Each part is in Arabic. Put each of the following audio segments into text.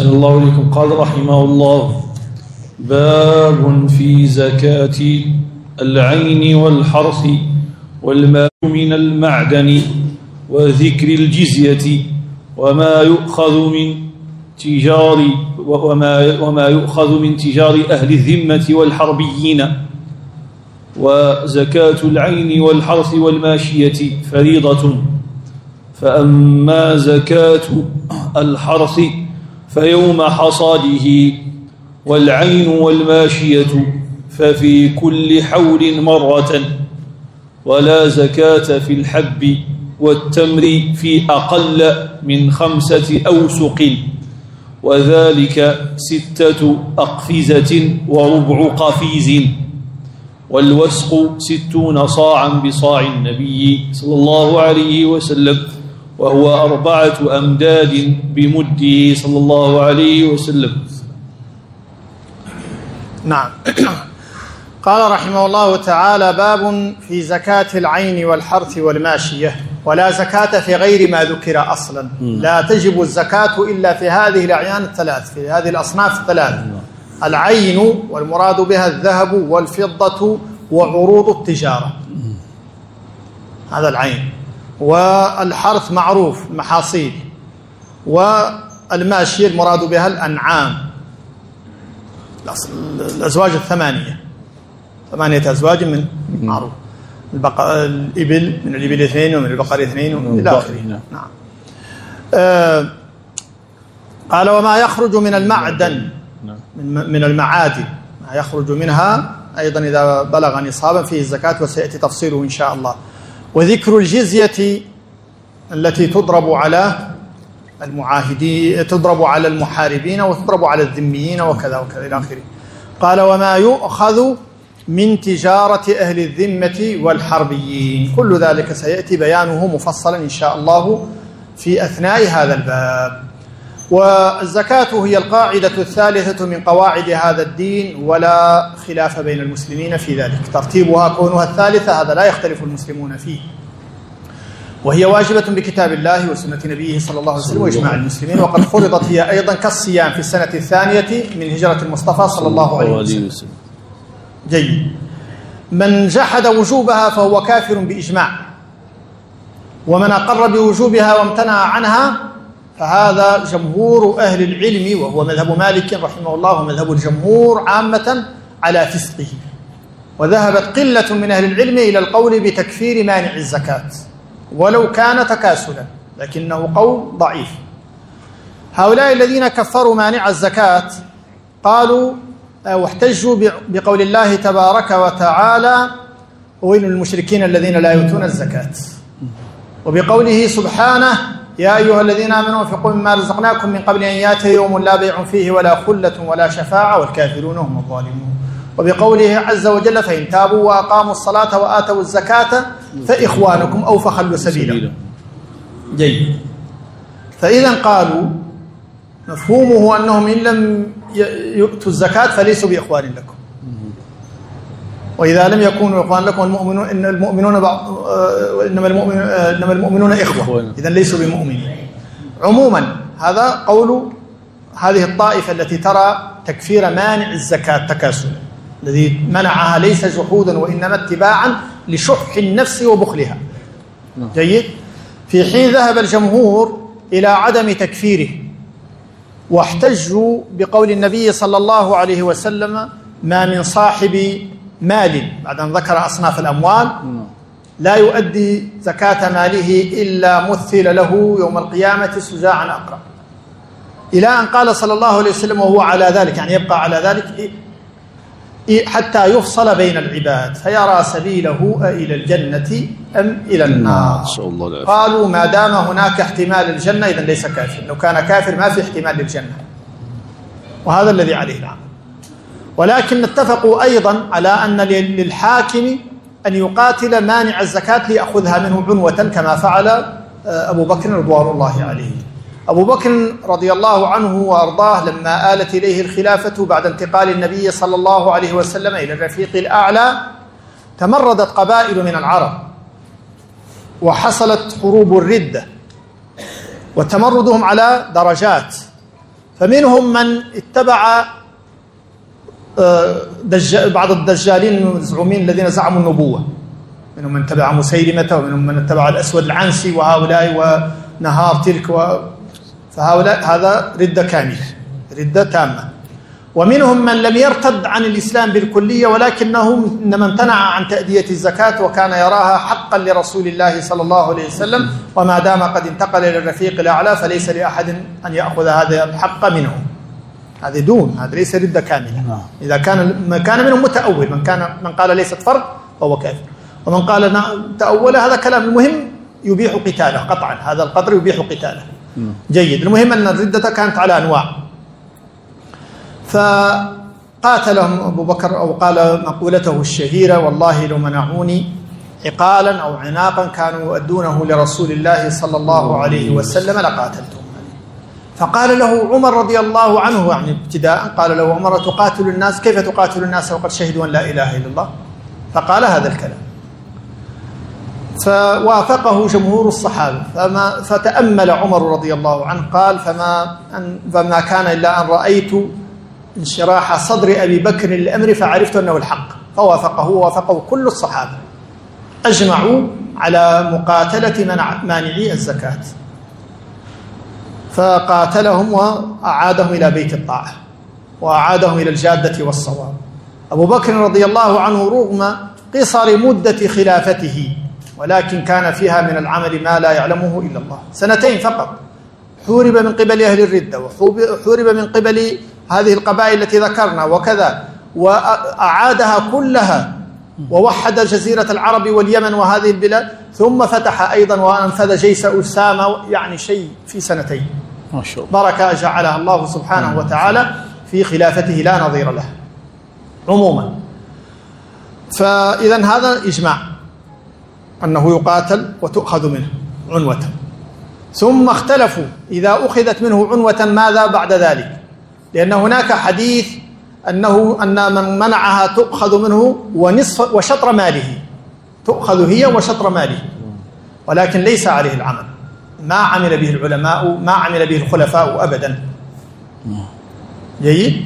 أحسن الله إليكم. قال رحمه الله: باب في زكاة العين والحرث والماء من المعدن وذكر الجزية وما يؤخذ من تجار أهل الذمة والحربيين. وزكاة العين والحرث والماشية فريضة. فأما زكاة الحرث فيوم حصاده، والعين والماشية ففي كل حول مرة، ولا زكاة في الحب والتمر في أقل من 5 أوسق، وذلك 6 أقفزة وربع قفيز، والوسق 60 صاعا بصاع النبي صلى الله عليه وسلم، وهو 4 أمداد بمده صلى الله عليه وسلم. نعم. قال رحمه الله تعالى: باب في زكاة العين والحرث والماشية. ولا زكاة في غير ما ذكر أصلا. لا تجب الزكاة إلا في هذه الأعيان الثلاث، في هذه الأصناف الثلاث: العين والمراد بها الذهب والفضة وعروض التجارة، هذا العين. والحرث معروف المحاصيل. والماشية المراد بها الأنعام، الأزواج 8 أزواج من معروف، الإبل من الإبل 2 ومن البقر 2 إلى آخره. نعم. قال: وما يخرج من المعدن، من المعادن، ما يخرج منها أيضا إذا بلغ نصابا فيه الزكاة، وسيأتي تفصيله إن شاء الله. وذكر الجزية التي تضرب على المعاهدين، تضرب على المحاربين وتضرب على الذميين وكذا وكذا إلى آخره. قال: وما يؤخذ من تجارة أهل الذمة والحربيين. كل ذلك سيأتي بيانه مفصلا إن شاء الله في أثناء هذا الباب. والزكاة هي القاعدة الثالثة من قواعد هذا الدين، ولا خلاف بين المسلمين في ذلك. ترتيبها كونها الثالثة هذا لا يختلف المسلمون فيه، وهي واجبة بكتاب الله وسنة نبيه صلى الله عليه وسلم وإجماع المسلمين. وقد فرضت هي أيضا كالصيام في السنة 2 من هجرة المصطفى صلى الله عليه وسلم. جيد. من جحد وجوبها فهو كافر بإجماع، ومن أقر بوجوبها وامتنع عنها فهذا جمهور أهل العلم، وهو مذهب مالك رحمه الله ومذهب الجمهور عامة على فسقه. وذهبت قلة من أهل العلم إلى القول بتكفير مانع الزكاة ولو كان تكاسلا، لكنه قول ضعيف. هؤلاء الذين كفروا مانع الزكاة قالوا واحتجوا بقول الله تبارك وتعالى: ويل للمشركين الذين لا يؤتون الزكاة، وبقوله سبحانه: يا أيها الذين آمنوا انفقوا مما رزقناكم من قبل أن يأتي يوم لا بيع فيه ولا خلة ولا شفاعة والكافرون هم الظالمون. وبقوله عز وجل: فإن تابوا وأقاموا الصلاة وآتوا الزكاة فإخوانكم أو فخلوا سبيلا. جيد. فإذا قالوا مفهومه أنهم إن لم يؤتوا الزكاة فليسوا بإخوان لكم، وإذا لم يكونوا إخوان لكم المؤمنون إنما المؤمنون إخوة، إذن ليسوا بمؤمنين. عموما هذا قول هذه الطائفة التي ترى تكفير مانع الزكاة تكاسلا، الذي منعها ليس جحودا وإنما اتباعا لشح النفس وبخلها. جيد. في حين ذهب الجمهور إلى عدم تكفيره، واحتجوا بقول النبي صلى الله عليه وسلم: ما من صاحب مال، بعد أن ذكر أصناف الأموال، لا يؤدي زكاة ماله إلا مثل له يوم القيامة سجاعا أقرأ، إلى أن قال صلى الله عليه وسلم: وهو على ذلك، يعني يبقى على ذلك حتى يفصل بين العباد فيرى سبيله إلى الجنة أم إلى النار. قالوا ما دام هناك احتمال الجنة إذن ليس كافر، لو كان كافر ما في احتمال للجنة، وهذا الذي عليه العمل. ولكن اتفقوا أيضا على أن للحاكم أن يقاتل مانع الزكاة ليأخذها منه عنوة، كما فعل أبو بكر رضوان الله عليه. أبو بكر رضي الله عنه وأرضاه لما آلت إليه الخلافة بعد انتقال النبي صلى الله عليه وسلم إلى الرفيق الأعلى، تمردت قبائل من العرب وحصلت حروب الردة، وتمردهم على درجات، فمنهم من اتبع بعض الدجالين المزعومين الذين زعموا النبوة، منهم من اتبع مسيلمة، ومنهم من اتبع الأسود العنسي وهؤلاء ونهار تلك فهؤلاء هذا ردة كاملة، ردة تامة. ومنهم من لم يرتد عن الإسلام بالكلية، ولكنه إنما امتنع عن تأدية الزكاة وكان يراها حقا لرسول الله صلى الله عليه وسلم، وما دام قد انتقل إلى الرفيق الأعلى فليس لأحد أن يأخذ هذا الحق منه. هذا دون، هذا ليس ردة كاملة. إذا كان منهم متأول، من قال ليست فرض فهو كافر، ومن قال تأول هذا كلام. المهم يبيح قتاله قطعا، هذا القدر يبيح قتاله. جيد. المهم أن الردة كانت على أنواع. فقاتلهم أبو بكر، أو قال مقولته الشهيرة: والله لو منعوني عقالا أو عناقا كانوا يؤدونه لرسول الله صلى الله عليه وسلم لقاتلتهم. فقال له عمر رضي الله عنه، يعني ابتداء قال له عمر: تقاتل الناس؟ كيف تقاتل الناس وقد شهدوا أن لا إله إلا الله؟ فقال هذا الكلام، فوافقه جمهور الصحابة. فتأمل عمر رضي الله عنه قال: فما كان إلا أن رأيت انشراح صدر أبي بكر للأمر فعرفت أنه الحق، فوافقه ووافقه كل الصحابة، أجمعوا على مقاتلة مانعي الزكاة. فقاتلهم وأعادهم إلى بيت الطاعة وأعادهم إلى الجادة والصواب. أبو بكر رضي الله عنه رغم قصر مدة خلافته، ولكن كان فيها من العمل ما لا يعلمه إلا الله. 2 فقط، حورب من قبل أهل الردة، وحورب من قبل هذه القبائل التي ذكرنا وكذا، وأعادها كلها، ووحد جزيرة العرب واليمن وهذه البلاد، ثم فتح أيضا وأنفذ جيش أسامة، يعني شيء في 2 ما شاء الله. بركة جعلها الله سبحانه وتعالى في خلافته لا نظير له عموما. فإذا هذا إجماع أنه يقاتل وتؤخذ منه عنوة. ثم اختلفوا إذا أخذت منه عنوة ماذا بعد ذلك، لأن هناك حديث أن من منعها تؤخذ منه ونصف وشطر ماله، تؤخذ هي وشطر ماله، ولكن ليس عليه العمل، ما عمل به العلماء، ما عمل به الخلفاء أبدا. جيد؟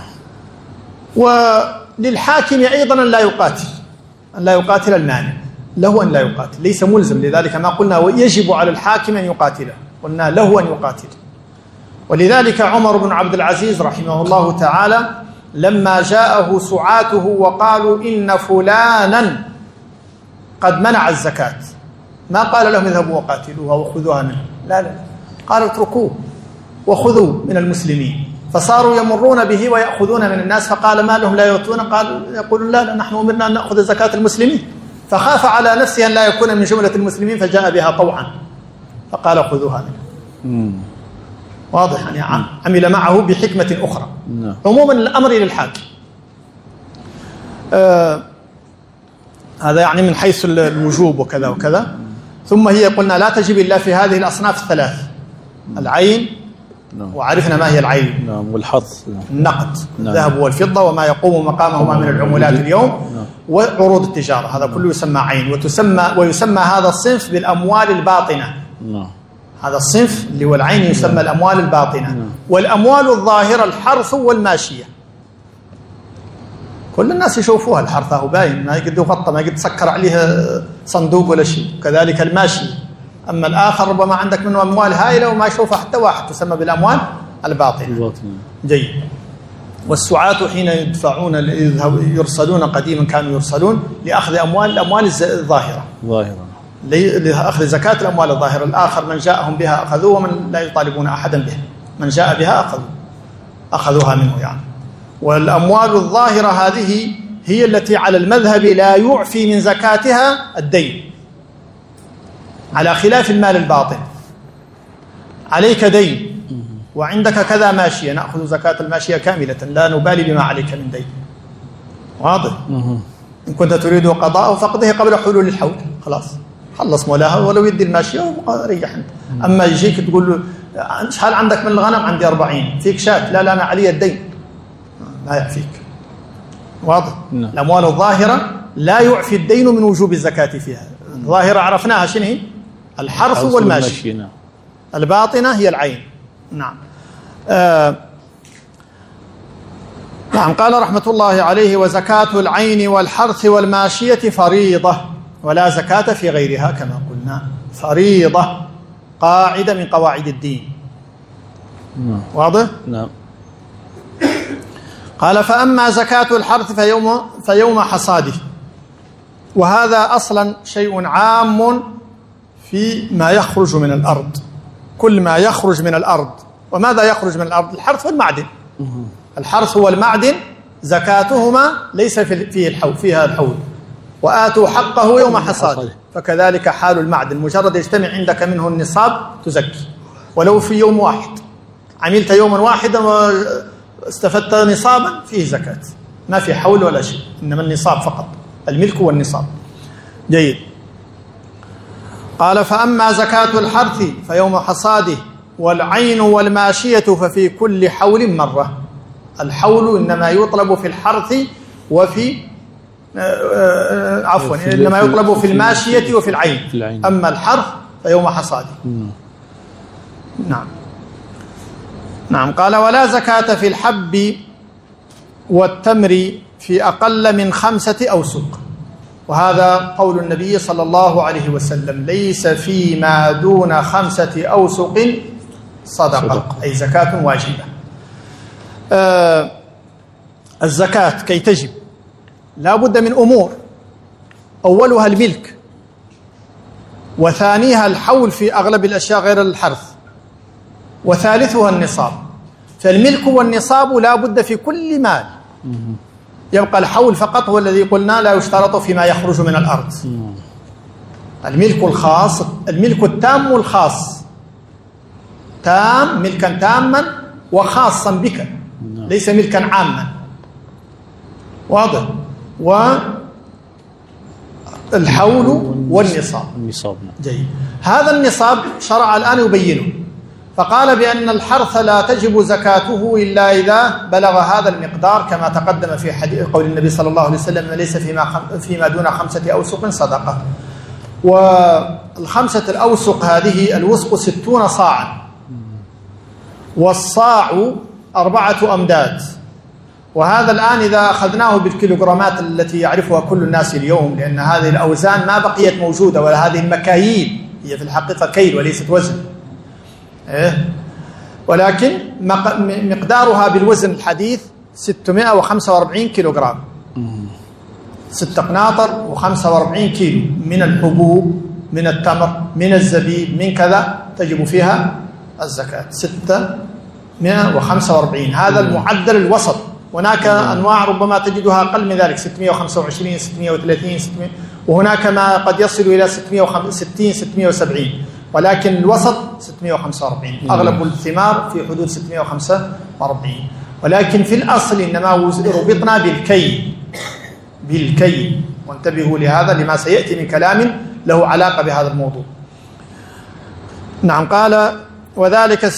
وللحاكم أيضا أن لا يقاتل المانع، له أن لا يقاتل، ليس ملزم. لذلك ما قلنا ويجب على الحاكم أن يقاتله، قلنا له أن يقاتل. ولذلك عمر بن عبد العزيز رحمه الله تعالى لما جاءه سعاته وقالوا إن فلانا قد منع الزكاة، ما قال لهم اذهبوا وقاتلوها وخذوها منه، لا، قال اتركوه وخذوا من المسلمين. فصاروا يمرون به ويأخذون من الناس، فقال ما لهم لا يؤتون؟ قال يقولون لا نحن أمرنا أن نأخذ زكاة المسلمين، فخاف على نفسه أن لا يكون من جملة المسلمين فجاء بها طوعا، فقال خذوها منه. واضح، يعني عمل معه بحكمة أخرى. عموما الأمر للحاكم. هذا يعني من حيث الوجوب وكذا وكذا. ثم هي قلنا لا تجب إلا في هذه الأصناف الثلاث: العين، وعرفنا ما هي العين، والحظ، النقد، الذهب والفضة وما يقوم مقامهما من العملات اليوم، وعروض التجارة، هذا كله يسمى عين. ويسمى هذا الصنف بالأموال الباطنة. هذا الصنف اللي هو العين يسمى الأموال الباطنة. والأموال الظاهرة الحرث والماشية، كل الناس يشوفوها، الحرث هو باين، ما يقدر يغطى، ما يقدر تسكر عليها صندوق ولا شيء. كذلك الماشي. أما الآخر ربما عندك منه أموال هائلة وما يشوفها حتى واحد، تسمى بالأموال الباطنة. جيد. والسعاة حين يدفعون يرسلون، قديما كانوا يرسلون لأخذ الأموال الظاهرة، لأخذ زكاة الأموال الظاهرة. الآخر من جاءهم بها أخذوه، ومن لا يطالبون أحدا بها، من جاء بها أخذوها منه يعني. والأموال الظاهرة هذه هي التي على المذهب لا يعفي من زكاتها الدين، على خلاف المال الباطن. عليك دين وعندك كذا ماشية، نأخذ زكاة الماشية كاملة، لا نبالي بما عليك من دين. واضح؟ إن كنت تريد قضاءه فقضه قبل حلول الحول، خلاص خلص مولاها، ولو يدي الماشية وريح انت. أما يجيك تقول له هل عندك من الغنم؟ عندي 40. فيك شاة؟ لا أنا علي الدين، لا يعفيك. واضح؟ الأموال الظاهرة لا يعفي الدين من وجوب الزكاة فيها. الظاهرة عرفناها شنو هي؟ الحرث والماشي. الباطنة هي العين. نعم. نعم. قال رحمة الله عليه: وزكاة العين والحرث والماشية فريضة ولا زكاة في غيرها كما قلنا. فريضة قاعدة من قواعد الدين. واضح؟ نعم. قال: فأما زكاة الحرث فيوم حصاده. وهذا أصلا شيء عام في ما يخرج من الأرض، كل ما يخرج من الأرض. وماذا يخرج من الأرض؟ الحرث والمعدن. الحرث والمعدن زكاتهما ليس فيها الحول، وآتوا حقه يوم حصاده. فكذلك حال المعدن، مجرد يجتمع عندك منه النصاب تزكي، ولو في يوم واحد. عملت يوما واحدا واستفدت نصابا فيه زكاة، ما في حول ولا شيء، إنما النصاب فقط، الملك والنصاب. جيد. قال: فأما زكاة الحرث فيوم حصاده، والعين والماشية ففي كل حول مرة. الحول إنما يطلب في الحرث وفي إنما يطلب في الماشية وفي العين. أما الحرث فيوم حصاده. نعم. قال: ولا زكاة في الحب والتمر في أقل من 5 أوسق. وهذا قول النبي صلى الله عليه وسلم: ليس فيما دون 5 أوسق صدقة، أي زكاة واجبة. الزكاة كي تجب لا بد من أمور، أولها الملك، وثانيها الحول في أغلب الأشياء غير الحرث، وثالثها النصاب. فالملك والنصاب لا بد في كل مال. يبقى الحول فقط هو الذي قلنا لا يشترط فيما يخرج من الأرض. الملك الخاص، الملك التام والخاص، تام، ملكا تاما وخاصا بك، ليس ملكا عاما. واضح؟ والحول والنصاب. جيد. هذا النصاب شرع الآن يبينه، فقال بأن الحرث لا تجب زكاته إلا إذا بلغ هذا المقدار، كما تقدم في حديث قول النبي صلى الله عليه وسلم: ليس فيما دون 5 أوسق صدقة. والخمسة الأوسق هذه، الوسق 60 صاعا، والصاع 4 أمداد. وهذا الآن إذا أخذناه بالكيلوغرامات التي يعرفها كل الناس اليوم، لأن هذه الأوزان ما بقيت موجودة، ولا هذه المكاييل، هي في الحقيقة كيل وليست وزن، ولكن مقدارها بالوزن الحديث 645 كيلوغرام. 6 قناطر و45 كيلو من الحبوب، من التمر، من الزبيب، من كذا، تجب فيها الزكاة. 645، هذا المعدل الوسط. هناك أنواع ربما تجدها أقل من ذلك، 625 630 600، وهناك ما قد يصل إلى 660 670، ولكن الوسط 645. أغلب الثمار في حدود 645، ولكن في الأصل إنما ربطنا بالكي. وانتبهوا لهذا لما سيأتي من كلام له علاقة بهذا الموضوع. نعم. قال: وذلك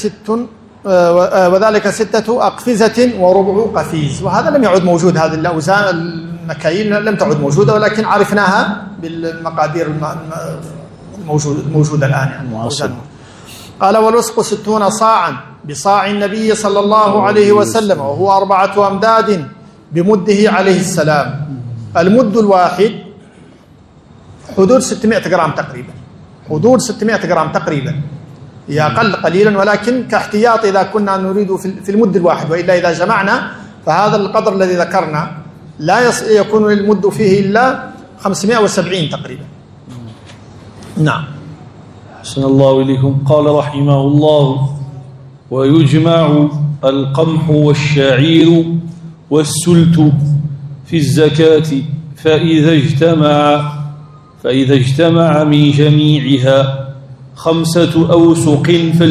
6 أقفزة وربع قفيز. وهذا لم يعد موجود، هذه الأوزان المكاييل لم تعد موجودة، ولكن عرفناها بالمقادير الموجودة الآن يعني. قال: والوسق 60 صاعا بصاع النبي صلى الله عليه وسلم، وهو 4 أمداد بمده عليه السلام. المد الواحد حدود 600 جرام تقريبا، حدود 600 جرام تقريبا، هي أقل قليلا، ولكن كاحتياط إذا كنا نريد في المد الواحد. وإلا إذا جمعنا فهذا القدر الذي ذكرنا لا يكون المد فيه إلا 570 تقريبا. نعم. أحسن الله إليكم. قال رحمه الله: ويجمع القمح والشعير والسلت في الزكاة فإذا اجتمع من جميعها 5 أوسق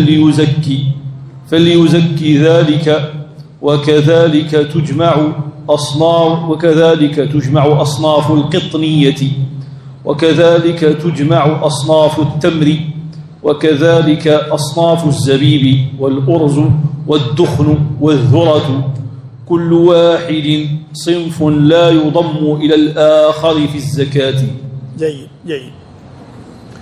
فليزكي ذلك. وكذلك تجمع أصناف القطنية، وكذلك تجمع أصناف التمر، وكذلك أصناف الزبيب والأرز والدخن والذرة، كل واحد صنف لا يضم إلى الآخر في الزكاة. جيد.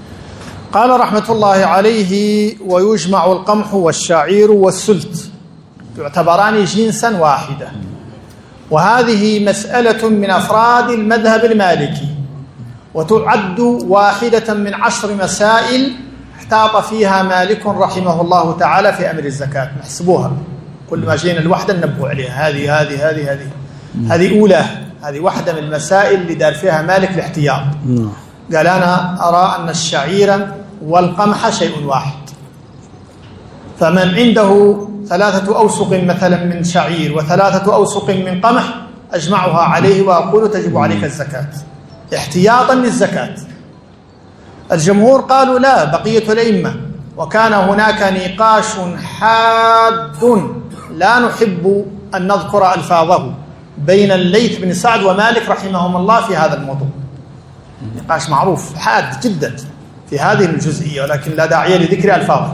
قال رحمة الله عليه: ويجمع القمح والشعير والسلت يعتبران جنسا واحدا. وهذه مسألة من أفراد المذهب المالكي، وتعد واحدة من 10 مسائل احتاط فيها مالك رحمه الله تعالى في أمر الزكاة. نحسبوها كل ما جينا الوحدة ننبه عليها، هذه أولى، هذه واحدة من المسائل اللي دار فيها مالك الاحتياط. قال أنا أرى أن الشعير والقمح شيء واحد، فمن عنده 3 أوسق مثلا من شعير و3 أوسق من قمح أجمعها عليه وأقول تجب عليك الزكاة احتياطا للزكاة. الجمهور قالوا لا، بقية الأئمة، وكان هناك نقاش حاد لا نحب أن نذكر ألفاظه بين الليث بن سعد ومالك رحمهم الله في هذا الموضوع. نقاش معروف حاد جدا في هذه الجزئية، ولكن لا داعي لذكر ألفاظه.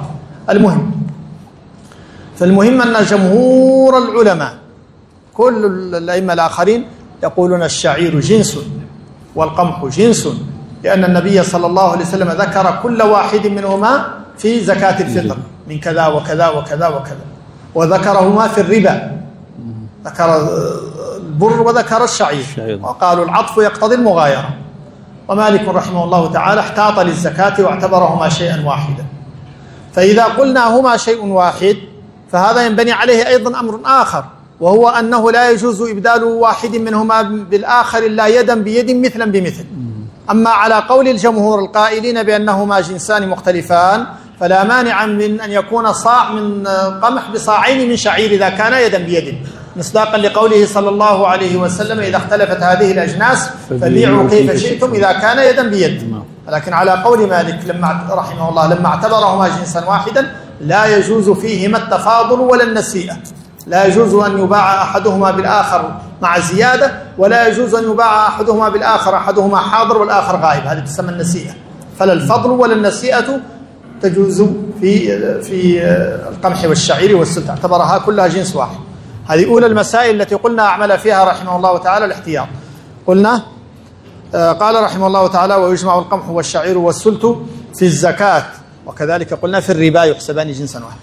فالمهم أن جمهور العلماء كل الأئمة الآخرين يقولون الشعير جنس والقمح جنس، لأن النبي صلى الله عليه وسلم ذكر كل واحد منهما في زكاة الفطر من كذا وكذا وكذا وكذا، وذكرهما في الربا، ذكر البر وذكر الشعير، وقالوا العطف يقتضي المغايرة. ومالك رحمه الله تعالى احتاط للزكاة واعتبرهما شيئا واحدا. فإذا قلنا هما شيء واحد فهذا ينبني عليه أيضا أمر آخر، وهو أنه لا يجوز إبدال واحد منهما بالآخر إلا يدا بيد مثلا بمثل. أما على قول الجمهور القائلين بأنهما جنسان مختلفان فلا مانع من أن يكون صاع من قمح بصاعين من شعير إذا كان يدا بيد، مصداقا لقوله صلى الله عليه وسلم إذا اختلفت هذه الأجناس فبيعوا كيف شئتم إذا كان يدا بيد. لكن على قول مالك رحمه الله لما اعتبرهما جنسا واحدا لا يجوز فيهما التفاضل ولا النسيئة، لا يجوز أن يباع أحدهما بالآخر مع زيادة، ولا يجوز أن يباع أحدهما بالآخر أحدهما حاضر والآخر غائب، هذه تسمى النسيئة. فلا الفضل ولا النسيئة تجوز في القمح والشعير والسلت، اعتبرها كلها جنس واحد. هذه أولى المسائل التي قلنا أعمل فيها رحمه الله تعالى الاحتياط. قلنا قال رحمه الله تعالى ويجمع القمح والشعير والسلت في الزكاة، وكذلك قلنا في الربا يحسبان جنسا واحد.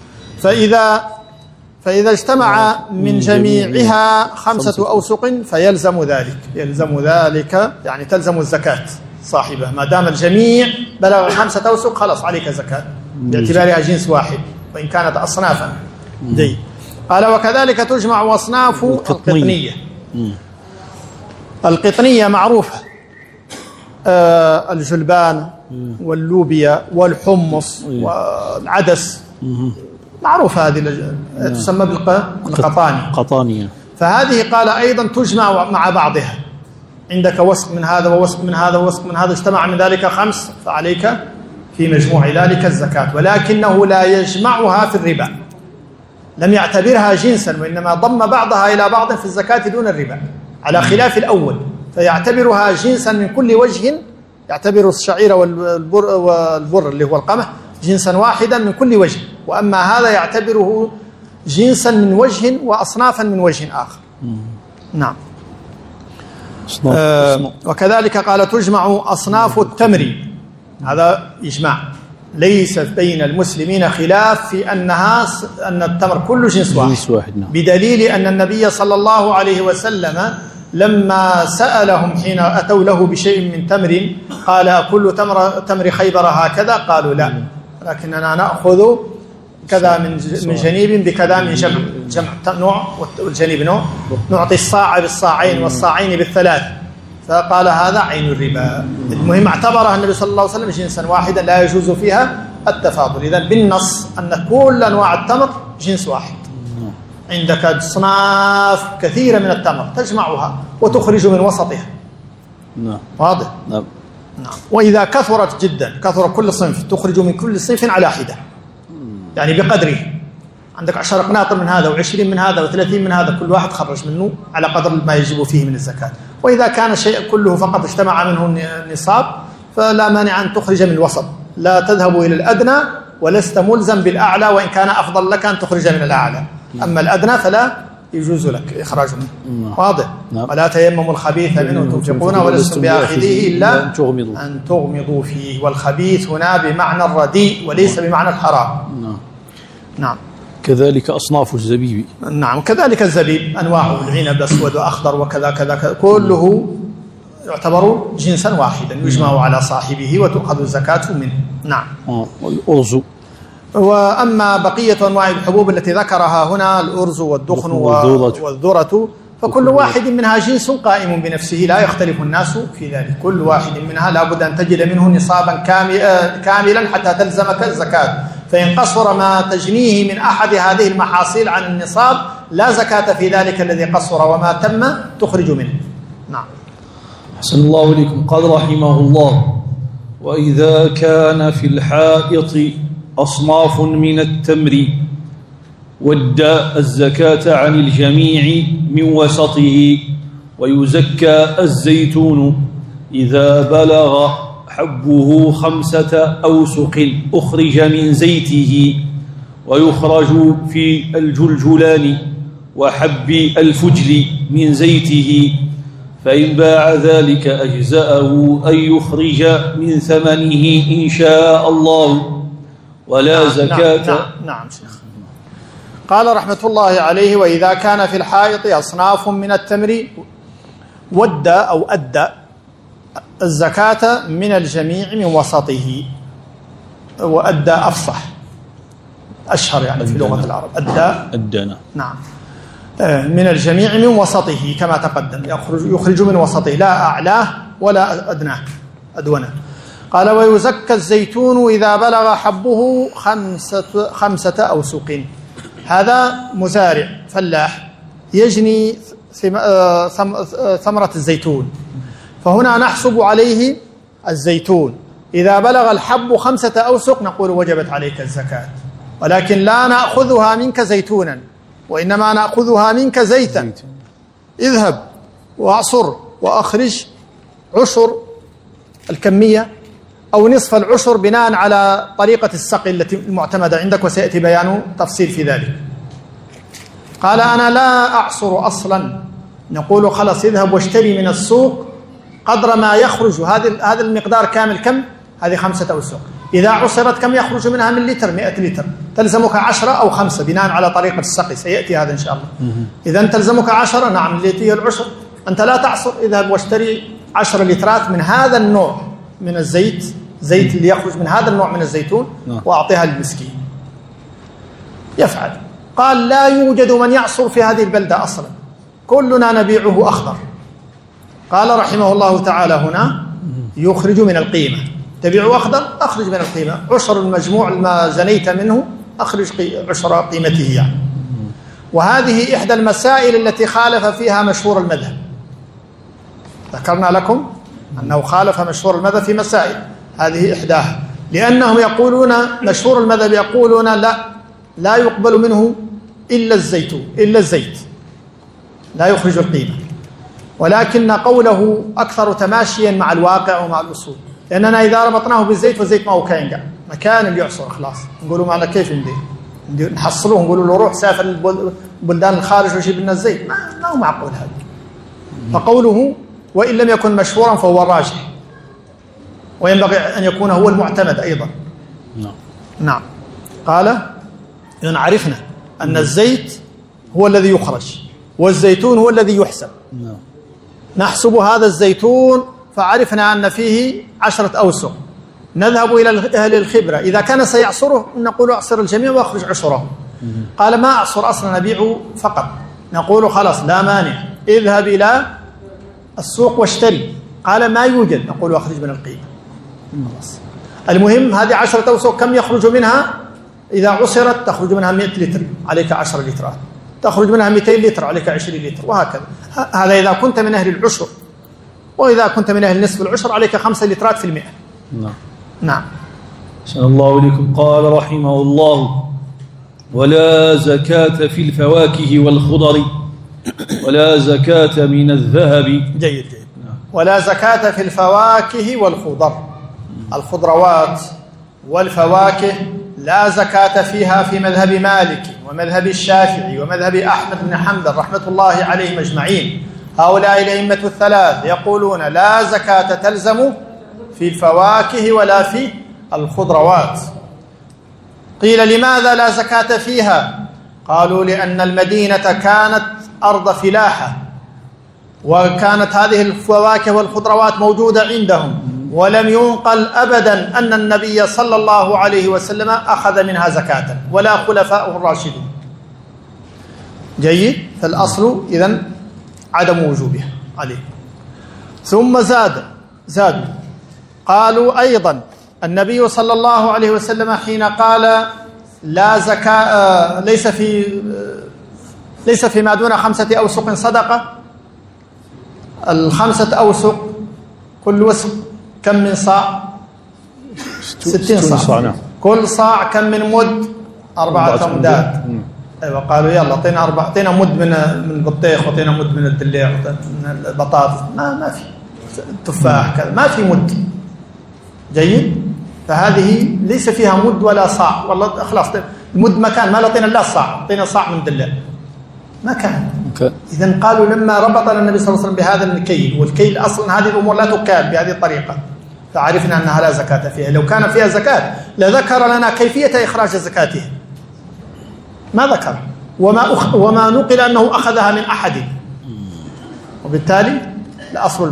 فإذا اجتمع من جميعها 5 أوسق فيلزم ذلك يعني تلزم الزكاة صاحبه، ما دام الجميع بلغ 5 أوسق خلاص عليك زكاة باعتبارها جنس واحد وإن كانت أصنافا. قال وكذلك تجمع أصناف القطنية. القطنية معروفة، الجلبان واللوبيا والحمص والعدس، معروفة هذه تسمى بالقطانية. فهذه قال أيضا تجمع مع بعضها، عندك وسق من هذا ووسق من هذا ووسق من هذا، اجتمع من ذلك 5 فعليك في مجموع ذلك الزكاة، ولكنه لا يجمعها في الربا، لم يعتبرها جنسا وإنما ضم بعضها إلى بعض في الزكاة دون الربا، على خلاف الأول فيعتبرها جنسا من كل وجه، يعتبر الشعير والبر اللي هو القمح جنسا واحدا من كل وجه، وأما هذا يعتبره جنسا من وجه وأصنافا من وجه آخر. نعم. وكذلك قال تجمع أصناف التمر، هذا إجماع، ليس بين المسلمين خلاف في أن التمر كله جنس واحد. بدليل أن النبي صلى الله عليه وسلم لما سألهم حين أتوا له بشيء من تمر قال أكل تمر خيبر هكذا؟ قالوا لا، لكننا نأخذ كذا من جنيب بكذا من جمع نوع، والجنيب نوع، نعطي الصاع بالصاعين والصاعين بالثلاث، فقال هذا عين الربا. المهم اعتبرها النبي صلى الله عليه وسلم جنسا واحدا لا يجوز فيها التفاضل. إذن بالنص أن كل أنواع التمر جنس واحد، عندك أصناف كثيرة من التمر تجمعها وتخرج من وسطها. واضح؟ نعم. وإذا كثرت جدا، كثر كل صنف، تخرج من كل صنف على حدة، يعني بقدره، عندك 10 قناطر من هذا و20 من هذا و30 من هذا، كل واحد خرج منه على قدر ما يجب فيه من الزكاة. وإذا كان الشيء كله فقط اجتمع منه النصاب فلا مانع أن تخرج من الوسط، لا تذهب إلى الأدنى ولست ملزم بالأعلى، وإن كان أفضل لك أن تخرج من الأعلى، أما الأدنى فلا يجوز لك إخراج منه. واضح؟ ولا تيمموا الخبيث منه تنفقون ولستم بآخذه إلا أن تغمضوا فيه، والخبيث هنا بمعنى الرديء وليس بمعنى الحرام. نعم. كذلك أصناف الزبيب. نعم، كذلك الزبيب أنواعه، العنب أسود وأخضر وكذا كذا، كله يعتبر جنسا واحدا يجمع على صاحبه وتؤخذ الزكاة منه. نعم. والأرز. وأما بقية أنواع الحبوب التي ذكرها هنا، الأرز والدخن والذرة، فكل واحد منها جنس قائم بنفسه، لا يختلف الناس في ذلك. كل واحد منها لا بد أن تجد منه نصابا كاملا حتى تلزمك الزكاة، فإن قصر ما تجنيه من أحد هذه المحاصيل عن النصاب لا زكاة في ذلك الذي قصر، وما تم تخرج منه. نعم. أحسن الله إليكم. قال رحمه الله: وإذا كان في الحائط أصناف من التمر ودى الزكاة عن الجميع من وسطه، ويزكى الزيتون إذا بلغ حبه 5 أوسق أخرج من زيته، ويخرج في الجلجلان وحب الفجل من زيته، فإن باع ذلك أجزأه أن يخرج من ثمنه إن شاء الله، ولا زكاة. نعم شيخ. قال رحمة الله عليه: وإذا كان في الحائط أصناف من التمر ودى أو أدى الزكاة من الجميع من وسطه، وأدى أفصح أشهر يعني في لغة العرب، أدانا. نعم، من الجميع من وسطه كما تقدم، يخرج من وسطه لا أعلاه ولا أدناه أدونه. قال: ويزكى الزيتون إذا بلغ حبه 5 أوسق. هذا مزارع فلاح يجني ثمرة الزيتون، فهنا نحسب عليه الزيتون، إذا بلغ الحب 5 أوسق نقول وجبت عليك الزكاة، ولكن لا نأخذها منك زيتونا، وإنما نأخذها منك زيتا. اذهب وأعصر وأخرج عشر الكمية أو نصف العشر بناء على طريقة السقي التي المعتمدة عندك، وسيأتي بيان تفصيل في ذلك. قال: أنا لا أعصر أصلا، نقول خلاص اذهب واشتري من السوق قدر ما يخرج، هذا المقدار كامل كم؟ هذه 5 أوسق. إذا عصرت كم يخرج منها من لتر؟ 100 لتر، تلزمك 10 أو 5 بناء على طريقة السقي، سيأتي هذا إن شاء الله. إذا تلزمك 10، نعم، التي هي العشر. أنت لا تعصر، اذهب واشتري 10 لترات من هذا النوع من الزيت، زيت اللي يخرج من هذا النوع من الزيتون، وأعطيها للمسكين. يفعل. قال: لا يوجد من يعصر في هذه البلدة أصلا، كلنا نبيعه أخضر. قال رحمه الله تعالى هنا: يخرج من القيمة. تبيع أخضر، أخرج من القيمة، عشر المجموع ما زنيت منه أخرج عشر قيمته يعني. وهذه إحدى المسائل التي خالف فيها مشهور المذهب. ذكرنا لكم أنه خالف مشهور المذهب في مسائل، هذه إحداها، لأنهم يقولون مشهور المذهب يقولون لا يقبل منه إلا الزيت، لا يخرج القيمة، ولكن قوله أكثر تماشيا مع الواقع ومع الأصول، لأننا إذا ربطناه بالزيت والزيت ما هو كائن مكان اللي يعصر خلاص، نقولوا معنا كيف نحصلوه، نقولوا له روح سافر البلدان الخارج وجيب لنا الزيت، ما هو معقول هذا. فقوله وإن لم يكن مشهورا فهو الراجح، وينبغي أن يكون هو المعتمد أيضا. نعم. قال: إذن عرفنا أن الزيت هو الذي يخرج والزيتون هو الذي يحسب. نحسب هذا الزيتون فعرفنا أن فيه 10 أوسق، نذهب إلى أهل الخبرة، إذا كان سيعصره نقول أعصر الجميع وأخرج عشره. قال: ما أعصر أصلا، نبيعه فقط. نقول خلاص لا مانع، اذهب إلى السوق واشتري. قال: ما يوجد، نقول أخرج من القيمة. خلاص. المهم هذه 10 أوسق كم يخرج منها؟ إذا عصرت تخرج منها 100 لتر عليك 10 لترات، تخرج منها 200 لتر عليك 20 لتر، وهكذا. هذا إذا كنت من أهل العشر، وإذا كنت من أهل نصف العشر عليك 5 لترات في 100. نعم. أحسن الله إليكم. قال رحمه الله: ولا زكاة في الفواكه والخضر، ولا زكاة من الذهب. جيد. ولا زكاة في الفواكه والخضر، الخضروات والفواكه لا زكاة فيها في مذهب مالك ومذهب الشافعي ومذهب أحمد بن حنبل رحمة الله عليهم أجمعين. هؤلاء الأئمة الثلاث يقولون لا زكاة تلزم في الفواكه ولا في الخضروات. قيل: لماذا لا زكاة فيها؟ قالوا لأن المدينة كانت أرض فلاحة، وكانت هذه الفواكه والخضروات موجودة عندهم، ولم ينقل أبدا أن النبي صلى الله عليه وسلم أخذ منها زكاة ولا خلفاؤه الراشدون. جيد. فالأصل إذن عدم وجوبها عليه. ثم زادوا قالوا أيضا النبي صلى الله عليه وسلم حين قال لا زكاة ليس فيما دون 5 أوسق صدقة. 5 أوسق كل وسق كم من صاع؟ 60 صاع. كل صاع كم من مد؟ 4 أمداد. أيوة. قالوا يلا اعطينا مد من البطيخ، واعطينا مد من الدليع، من البطاطس. ما في تفاح كذا، ما في مد. جيد. فهذه ليس فيها مد ولا صاع. والله خلاص المد مكان، ما لطينا الا الصاع، اعطينا صاع من دليع ما كان. إذن قالوا لما ربط النبي صلى الله عليه وسلم بهذا الكيل، والكيل أصلا هذه الأمور لا تكال بهذه الطريقة، فعرفنا أنها لا زكاة فيها. لو كان فيها زكاة لذكر لنا كيفية إخراج زكاتها، ما ذكر، وما نقل أنه أخذها من أحد، وبالتالي لأصل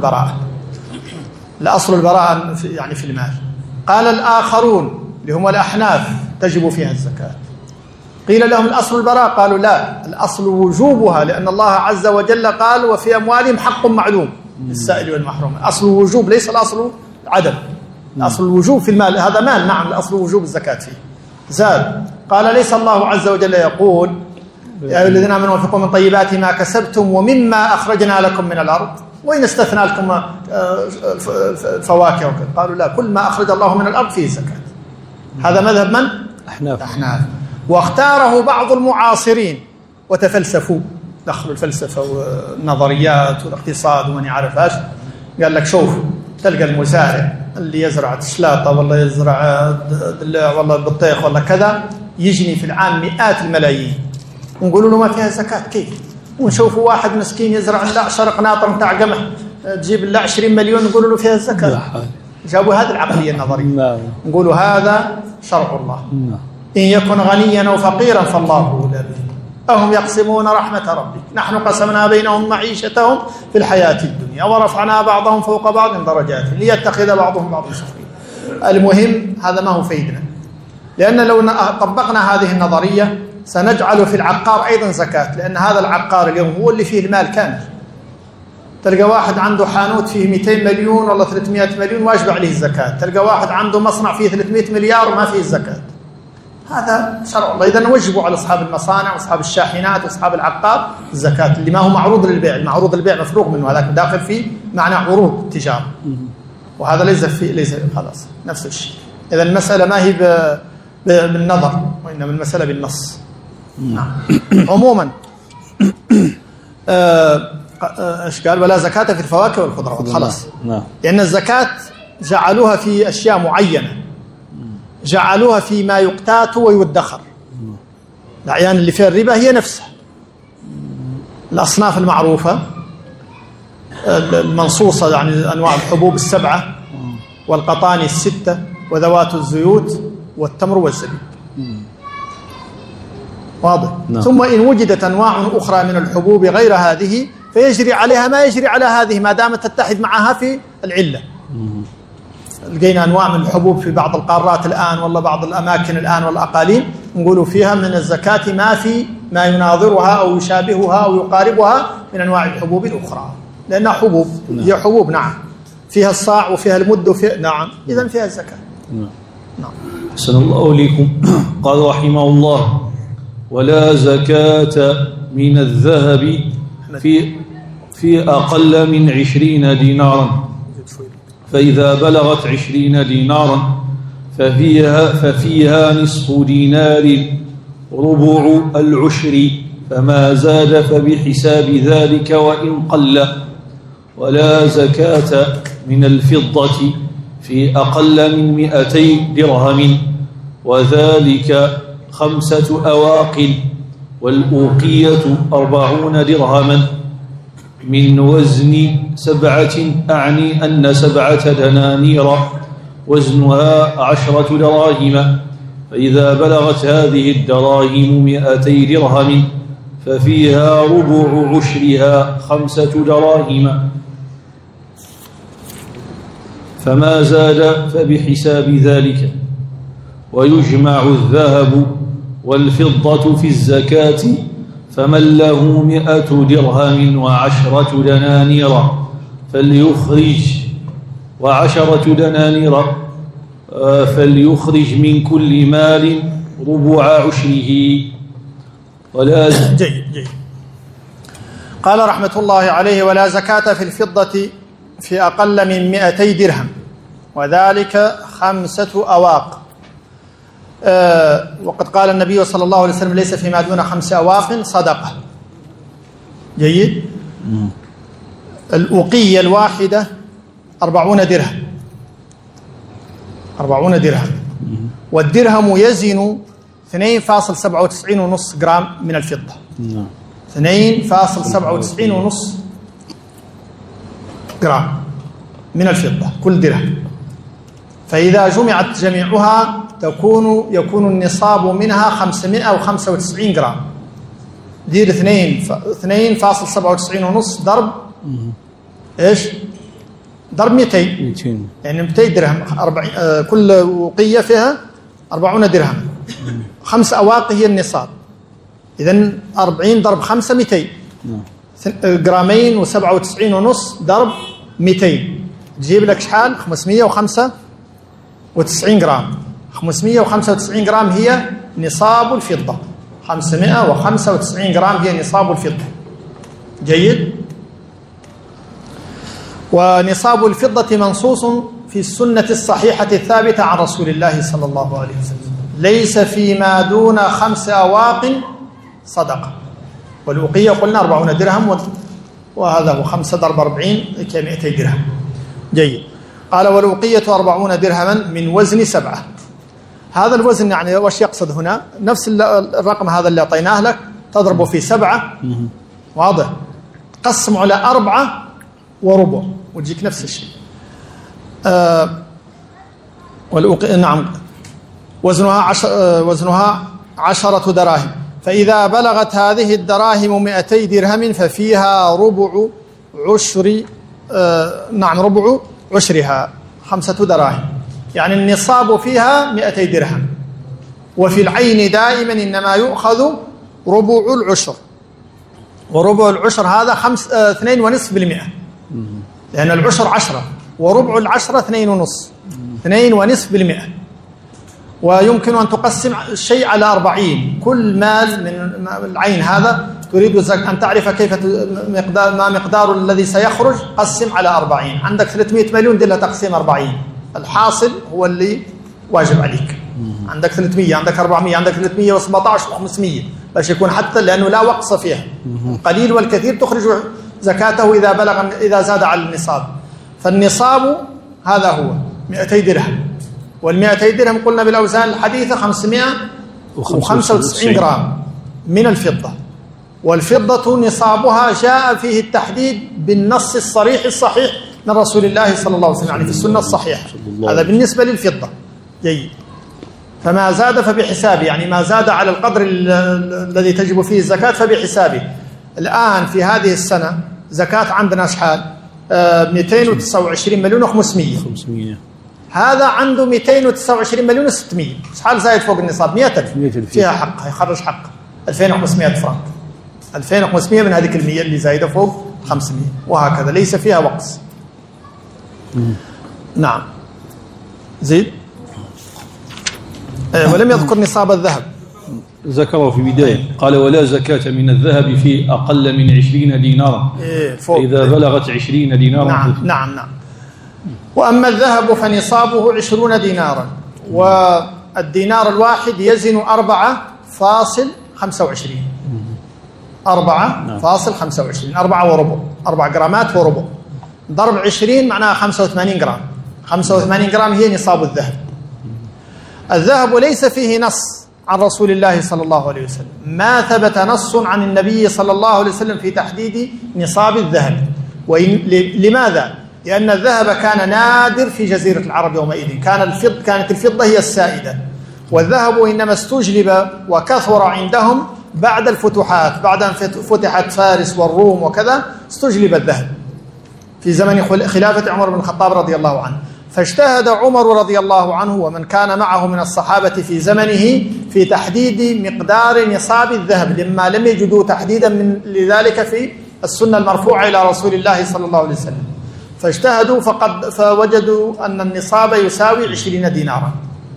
البراءة يعني في المال. قال الآخرون اللي هم الأحناف تجب فيها الزكاة. قيل لهم الأصل البراءة، قالوا لا، الأصل وجوبها، لأن الله عز وجل قال وفي أموالهم حق معلوم للسائل والمحروم. أصل الوجوب ليس الأصل عدم، الأصل الوجوب في المال، هذا مال نعم، الأصل وجوب الزكاة فيه. زاد قال ليس الله عز وجل يقول يا أيها الذين آمنوا انفقوا من طيبات ما كسبتم ومما أخرجنا لكم من الأرض وإن استثنى لكم الفواكه. قالوا لا، كل ما أخرج الله من الأرض فيه زكاة. هذا مذهب من؟ أحناف. واختاره بعض المعاصرين وتفلسفوا، دخلوا الفلسفة والنظريات والاقتصاد ومن يعرفهاش. قال لك شوف، تلقى المزارع اللي يزرع سلاطة والله يزرع دلاع والله بطيخ والله كذا، يجني في العام مئات الملايين، ونقولوا له ما فيها زكاة. كيف؟ ونشوفوا واحد مسكين يزرع لا شرق ناطر بتاع قمح، تجيب له 20 مليون، نقولوا له فيها الزكاة. جابوا هذه العقلية النظرية. نقولوا هذا شرع الله، إن يكن غنيا أو فقيرا فالله أولى به، أهم يقسمون رحمة ربك نحن قسمنا بينهم معيشتهم في الحياة الدنيا ورفعنا بعضهم فوق بعض درجات ليتخذ بعضهم بعضا سخريا. المهم هذا ما هو فيدنا، لأن لو طبقنا هذه النظرية سنجعل في العقار أيضا زكاة، لأن هذا العقار اليوم هو اللي فيه المال كامل. تلقى واحد عنده حانوت فيه 200 مليون ولا 300 مليون واجب عليه الزكاة، تلقى واحد عنده مصنع فيه 300 مليار وما فيه الزكاة. هذا شرع الله. إذا نوجبوا على أصحاب المصانع وأصحاب الشاحنات وأصحاب العقار الزكاة، اللي ما هو معروض للبيع. المعروض للبيع مفروغ منه، هذاك داخل فيه معنى عروض التجارة، وهذا ليس خلاص نفس الشيء. إذا المسألة ما هي بالنظر، وإنما المسألة بالنص. نعم. عموما ايش قال؟ ولا زكاة في الفواكه والخضروات. خلاص. لأن الزكاة جعلوها في أشياء معينة، جعلوها فيما يقتات ويدخر. الأعيان اللي فيها الربا هي نفسها الأصناف المعروفة المنصوصة، يعني أنواع الحبوب 7 والقطاني 6 وذوات الزيوت والتمر والزبيب. واضح. ثم إن وجدت أنواع أخرى من الحبوب غير هذه فيجري عليها ما يجري على هذه ما دامت تتحد معها في العلة. لقينا أنواع من الحبوب في بعض القارات الآن والله بعض الأماكن الآن والأقاليم، نقولوا فيها من الزكاة ما في ما يناظرها أو يشابهها أو يقاربها من أنواع الحبوب الأخرى، لأنها حبوب. هي حبوب نعم، فيها الصاع وفيها المد وفيها نعم، إذن فيها الزكاة. نعم. أحسن الله إليكم. قال رحمه الله: ولا زكاة من الذهب في أقل من 20 دينارا، فإذا بلغت 20 دينارا ففيها نصف دينار ربع العشر، فما زاد فبحساب ذلك وإن قل. ولا زكاة من الفضة في أقل من 200 درهم، وذلك 5 أواق، والأوقية 40 درهما من وزن 7، أعني أن 7 دنانير وزنها 10 دراهم، فإذا بلغت هذه الدراهم 200 درهم ففيها ربع عشرها 5 دراهم، فما زاد فبحساب ذلك. ويجمع الذهب والفضة في الزكاة، فمن له 100 درهم و10 دنانير فليخرج فليخرج من كل مال ربع عشره. ولا جيد. قال رحمة الله عليه: ولا زكاة في الفضة في أقل من 200 درهم، وذلك 5 أواق. وقد قال النبي صلى الله عليه وسلم: ليس فيما دون 5 أواق صدقة. جيد. الأوقية الواحدة 40 درهم، 40 درهم، والدرهم يزن 2.97.5 جرام من الفضة. 2.97.5 جرام من الفضة كل درهم. فإذا جمعت جميعها يكون النصاب منها 595 جرام. دير 2.97.5 ضرب ايش؟ ضرب 200 يعني 200 درهم. كل وقية فيها 40 درهم. 5 أواق هي النصاب. إذن 40 ضرب 5 200 جرامين و97.5 ضرب 200 تجيب لك شحال؟ 595 جرام. 595 جرام هي نصاب الفضة. 595 جرام هي نصاب الفضة. جيد. ونصاب الفضة منصوص في السنة الصحيحة الثابتة عن رسول الله صلى الله عليه وسلم: ليس فيما دون 5 أواق صدقة. والوقية قلنا 40 درهم، وهذا هو 5 ضرب 40 ك200 درهم. جيد. قال: والوقية 40 درهما من وزن 7. هذا الوزن يعني وش يقصد هنا؟ نفس الرقم هذا اللي أعطيناه لك تضربه في 7. واضح؟ قسم على 4 وربع وتجيك نفس الشيء. نعم. وزنها 10 دراهم. فإذا بلغت هذه الدراهم 200 درهم ففيها ربع عشرها 5 دراهم. يعني النصاب فيها 200 درهم. وفي العين دائما إنما يؤخذ ربع العشر، وربع العشر هذا 2.5%، لأن العشر 10 وربع العشرة 2.5%. ويمكن أن تقسم الشيء على 40. كل مال من العين هذا تريد أن تعرف كيف ما مقدار الذي سيخرج، قسم على 40. عندك 300 مليون دلها تقسيم 40. الحاصل هو اللي واجب عليك. عندك 300، عندك 400، عندك 317 و500 باش يكون، حتى لأنه لا وقص فيها. القليل والكثير تخرج زكاته إذا زاد على النصاب. فالنصاب هذا هو 200 درهم. وال200 درهم قلنا بالأوزان الحديثة 595 جرام من الفضة. والفضة نصابها جاء فيه التحديد بالنص الصريح الصحيح من رسول الله صلى الله عليه وسلم، يعني في السنة الصحيحة. هذا بالنسبة للفضة. جيد. فما زاد فبحسابه، يعني ما زاد على القدر الذي تجب فيه الزكاة فبحسابه. الآن في هذه السنة زكاة عندنا شحال؟ 229 مليون و500. هذا عنده 229 مليون و600. شحال زايد فوق النصاب؟ 100,000 فيها حق، هيخرج حق 2500 فرنك. 2500 من هذه المية اللي زايدة فوق 500، وهكذا ليس فيها وقص. نعم. زيد. ولم يذكر نصاب الذهب. ذكره في بداية. قال: ولا زكاة من الذهب في أقل من 20 دينارا. إذا بلغت 20 دينارا. نعم. وأما الذهب فنصابه 20 دينارا، والدينار الواحد يزن 4.25. 4.25، 4 وربع، 4 جرامات وربع. ضرب 20 معناها 85 جرام. 85 جرام هي نصاب الذهب. الذهب ليس فيه نص عن رسول الله صلى الله عليه وسلم، ما ثبت نص عن النبي صلى الله عليه وسلم في تحديد نصاب الذهب. لماذا؟ لأن الذهب كان نادر في جزيرة العرب يومئذ. كانت الفضة هي السائدة، والذهب إنما استجلب وكثر عندهم بعد الفتوحات، بعد أن فتحت فارس والروم وكذا استجلب الذهب في زمن خلافة عمر بن الخطاب رضي الله عنه. فاجتهد عمر رضي الله عنه ومن كان معه من الصحابة في زمنه في تحديد مقدار نصاب الذهب، لما لم يجدوا تحديدا لذلك في السنة المرفوعة إلى رسول الله صلى الله عليه وسلم. فاجتهدوا فوجدوا أن النصاب يساوي 20 دينارا،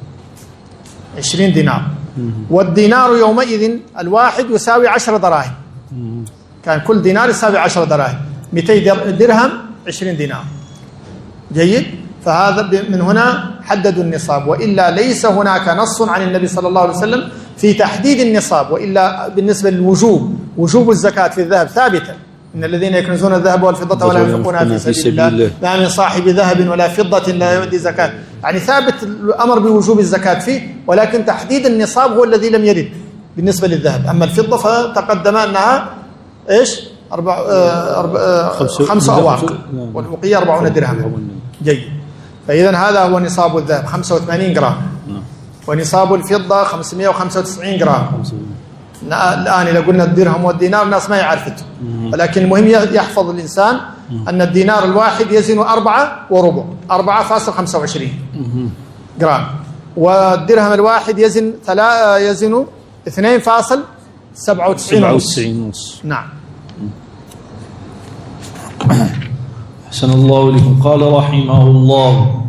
20 دينار. والدينار يومئذ الواحد يساوي 10 دراهم، كان كل دينار يساوي 10 دراهم، 200 درهم 20 دينار. جيد. فهذا من هنا حددوا النصاب، وإلا ليس هناك نص عن النبي صلى الله عليه وسلم في تحديد النصاب. وإلا بالنسبة للوجوب، وجوب الزكاة في الذهب ثابتا، إن الذين يكنزون الذهب والفضة ولا ينفقونها في سبيل الله ما من صاحب ذهب ولا فضة لا يؤدي زكاة، يعني ثابت الأمر بوجوب الزكاة فيه، ولكن تحديد النصاب هو الذي لم يرد بالنسبة للذهب. أما الفضة فتقدم أنها إيش 5 أواق، والبقية 40 درهم. جيد. فإذا هذا هو نصاب الذهب 85 جرام، ونصاب الفضة 595 جرام. الآن إذا قلنا الدرهم والدينار الناس ما يعرفته، ولكن المهم يحفظ الإنسان أن الدينار الواحد يزن 4 وربع، 4.25 جرام، والدرهم الواحد يزن 2.97. نعم. أحسن الله إليكم. قال رحمه الله: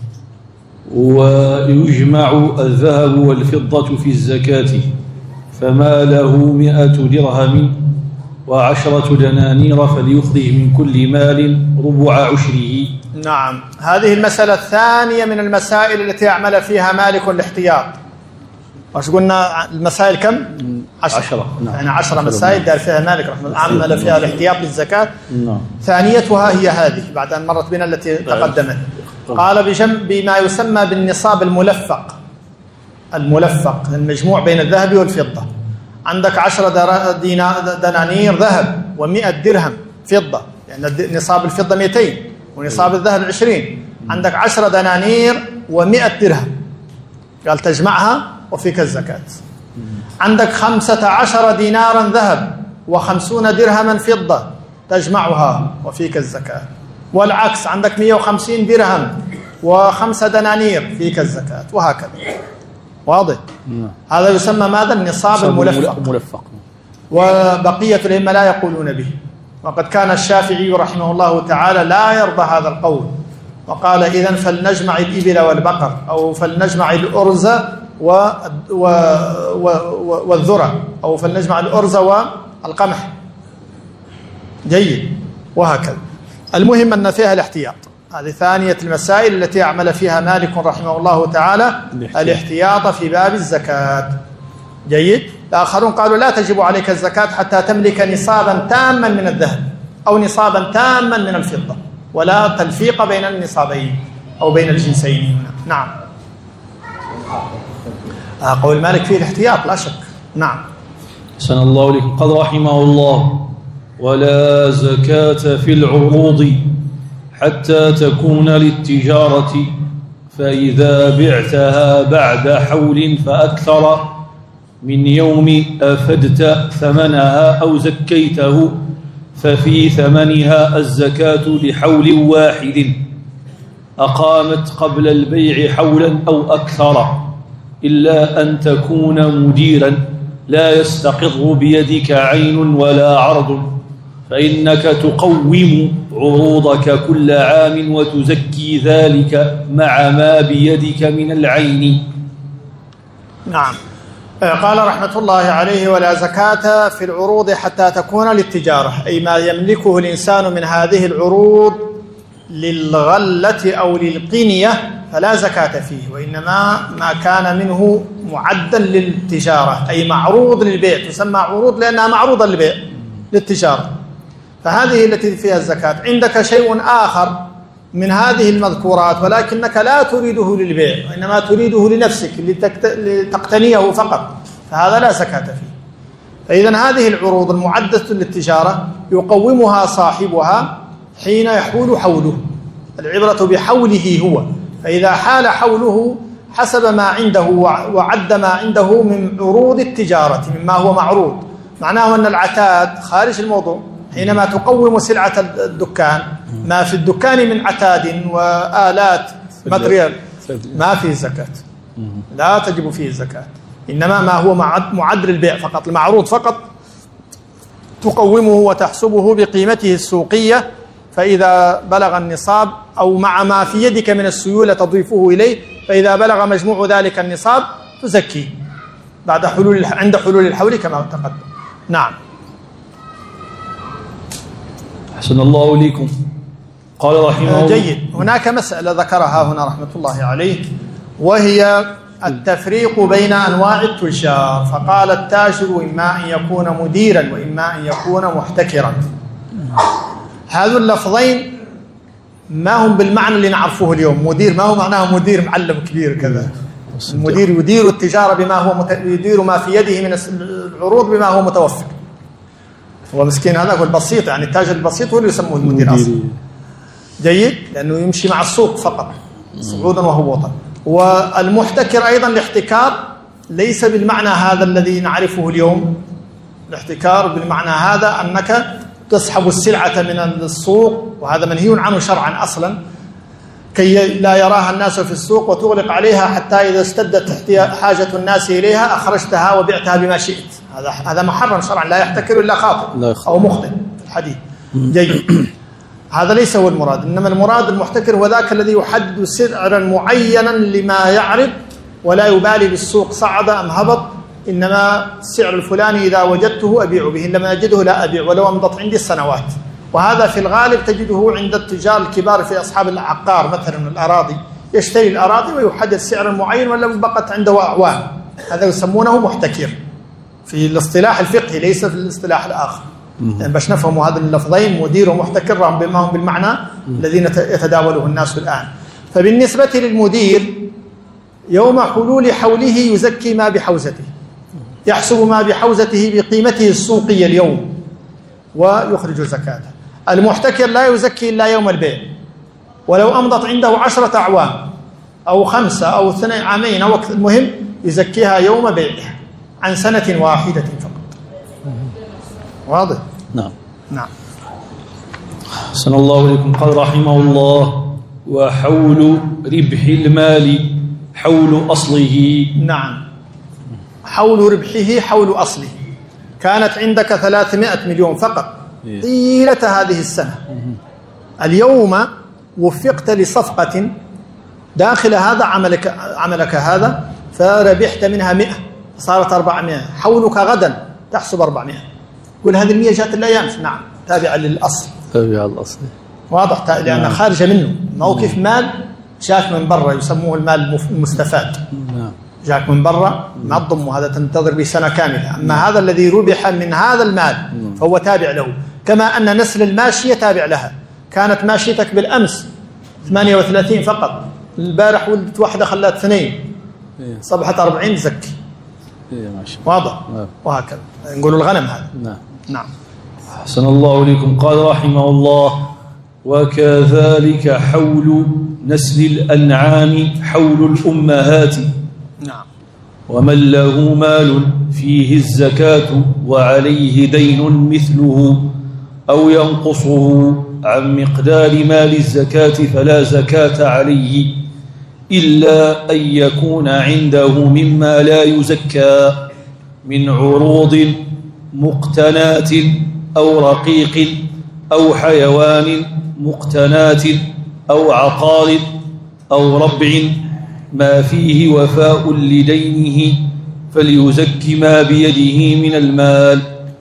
ويجمع الذهب والفضة في الزكاة، فما له 100 درهم و10 دنانير فليخرج من كل مال ربع عشره. نعم. هذه المسألة الثانية من المسائل التي أعمل فيها مالك الاحتياط. وش قلنا المسائل كم؟ 10. نعم. يعني 10 مسائل دار فيها مالك رحمه الله، عمل فيها الاحتياط للزكاة. نعم. ثانيتها هي هذه بعد أن مرت بنا التي تقدمت. قال بما يسمى بالنصاب الملفق. الملفق المجموع بين الذهب والفضة. عندك 10 دنانير ذهب و100 درهم فضة، لأن يعني نصاب الفضة 200 ونصاب الذهب 20. عندك 10 دنانير و100 درهم، قال تجمعها وفيك الزكاة. عندك 15 دينارا ذهب و50 درهما فضة، تجمعها وفيك الزكاة. والعكس، عندك 150 درهم و5 دنانير فيك الزكاة، وهكذا. واضح؟ هذا يسمى ماذا؟ النصاب الملفق. وبقية الأئمة لا يقولون به، وقد كان الشافعي رحمه الله تعالى لا يرضى هذا القول، وقال إذن فلنجمع الإبل والبقر، أو فلنجمع الأرز والذرة، أو فلنجمع الأرز والقمح. جيد. وهكذا. المهم أن فيها الاحتياط. هذه ثانية المسائل التي أعمل فيها مالك رحمه الله تعالى، الاحتياط في باب الزكاة. جيد. الآخرون قالوا لا تجب عليك الزكاة حتى تملك نصابا تاما من الذهب أو نصابا تاما من الفضة، ولا تلفيق بين النصابين أو بين الجنسين. نعم. قول مالك فيه الاحتياط لا شك. نعم. أحسن الله إليكم. قال رحمه الله: ولا زكاة في العروض حتى تكون للتجارة، فإذا بعتها بعد حول فأكثر من يوم أفدت ثمنها أو زكيته، ففي ثمنها الزكاة لحول واحد أقامت قبل البيع حولا أو أكثر، إلا أن تكون مديرا لا يستقر بيدك عين ولا عرض، فإنك تقوم عروضك كل عام وتزكي ذلك مع ما بيدك من العين. نعم. قال رحمة الله عليه: ولا زكاة في العروض حتى تكون للتجارة، أي ما يملكه الإنسان من هذه العروض للغلة أو للقنية فلا زكاة فيه، وإنما ما كان منه معدا للتجارة، أي معروض للبيع، تسمى عروض لأنها معروضة للبيع للتجارة، فهذه التي فيها الزكاة. عندك شيء آخر من هذه المذكورات ولكنك لا تريده للبيع، وإنما تريده لنفسك لتقتنيه فقط، فهذا لا زكاة فيه. فإذن هذه العروض المعدة للتجارة يقومها صاحبها حين يحول حوله، العبرة بحوله هو، فإذا حال حوله حسب ما عنده وعد ما عنده من عروض التجارة مما هو معروض. معناه أن العتاد خارج الموضوع. حينما تقوم سلعة الدكان ما في الدكان من عتاد وآلات ماتريال ما فيه زكاة، لا تجب فيه الزكاة، إنما ما هو معد للبيع فقط، المعروض فقط تقومه وتحسبه بقيمته السوقية، فإذا بلغ النصاب أو مع ما في يدك من السيولة تضيفه إليه، فإذا بلغ مجموع ذلك النصاب تزكيه عند حلول الحول كما تقدم. نعم. أحسن الله إليكم. قال رحمه الله. جيد. هناك مسألة ذكرها هنا رحمة الله عليه، وهي التفريق بين أنواع التجار. فقال التاجر إما أن يكون مديرا وإما أن يكون محتكرا. هذو اللفظين ما هم بالمعنى اللي نعرفه اليوم. مدير ما هو معناه مدير معلم كبير كذا. المدير يدير التجارة بما هو يدير ما في يده من العروض بما هو متوفر. هو مسكين هذا هو البسيط، يعني التاجر البسيط هو اللي يسموه المدير أصلا. جيد، لأنه يمشي مع السوق فقط صعودا وهبوطا. والمحتكر أيضا الاحتكار ليس بالمعنى هذا الذي نعرفه اليوم. الاحتكار بالمعنى هذا أنك تسحب السلعة من السوق، وهذا منهي عنه شرعا أصلا، كي لا يراها الناس في السوق وتغلق عليها حتى إذا اشتدت حاجة الناس إليها أخرجتها وبعتها بما شئت. هذا محرم شرعا، لا يحتكر إلا خاطئ أو مخطئ في الحديث. جيد. هذا ليس هو المراد، إنما المراد المحتكر هو ذاك الذي يحدد سعرا معينا لما يعرض ولا يبالي بالسوق صعد أم هبط، إنما السعر الفلاني إذا وجدته أبيع به، إن لم أجده لا أبيع ولو أمضت عندي السنوات. وهذا في الغالب تجده عند التجار الكبار في أصحاب العقار مثلا الأراضي، يشتري الأراضي ويحدد سعرا معين ولو بقت عنده أعوام، هذا يسمونه محتكر في الاصطلاح الفقهي ليس في الاصطلاح الآخر. يعني باش نفهموا هذا اللفظين مدير ومحتكر بما هم بالمعنى الذين يتداوله الناس الآن. فبالنسبة للمدير يوم حلول حوله يزكي ما بحوزته، يحسب ما بحوزته بقيمته السوقية اليوم ويخرج زكاته. المحتكر لا يزكي إلا يوم البيع، ولو أمضت عنده 10 أعوام أو 5 أو 2 عامين أو أكثر، المهم يزكيها يوم بيعها عن سنة واحدة فقط. واضح؟ نعم. نعم. أحسن الله إليكم. قال رحمه الله: وحول ربح المال حول أصله. نعم، حول ربحه حول أصله. كانت عندك 300 مليون فقط طيلة هذه السنة، اليوم وفقت لصفقة داخل هذا عملك هذا فربحت منها 100 صارت 400، حولك غدا تحسب 400. قل هذه 100 جاءت الأيام. نعم، تابعة للأصل. تابعة للأصل. واضح، لأنها خارجة منه، موقف مال جاك من برا يسموه المال المستفاد. نعم. جاك من برا ما تضمه، هذا تنتظر به سنة كاملة. أما هذا الذي ربح من هذا المال فهو تابع له، كما أن نسل الماشية تابع لها. كانت ماشيتك بالأمس 38 فقط، البارح ولدت واحدة خلات 2 صبحت 40 زكي. واضح. وهكذا نقول الغنم هذا. نعم. نعم. أحسن الله إليكم. قال رحمه الله: وكذلك حول نسل الأنعام حول الأمهات. نعم. ومن له مال فيه الزكاة وعليه دين مثله أو ينقصه عن مقدار مال الزكاة فلا زكاة عليه إلا أن يكون عنده مما لا يزكى من عروض مقتنات أو رقيق أو حيوان مقتنات أو عقار أو ربع ما فيه وفاء لدينه فليزكي ما بيده من المال.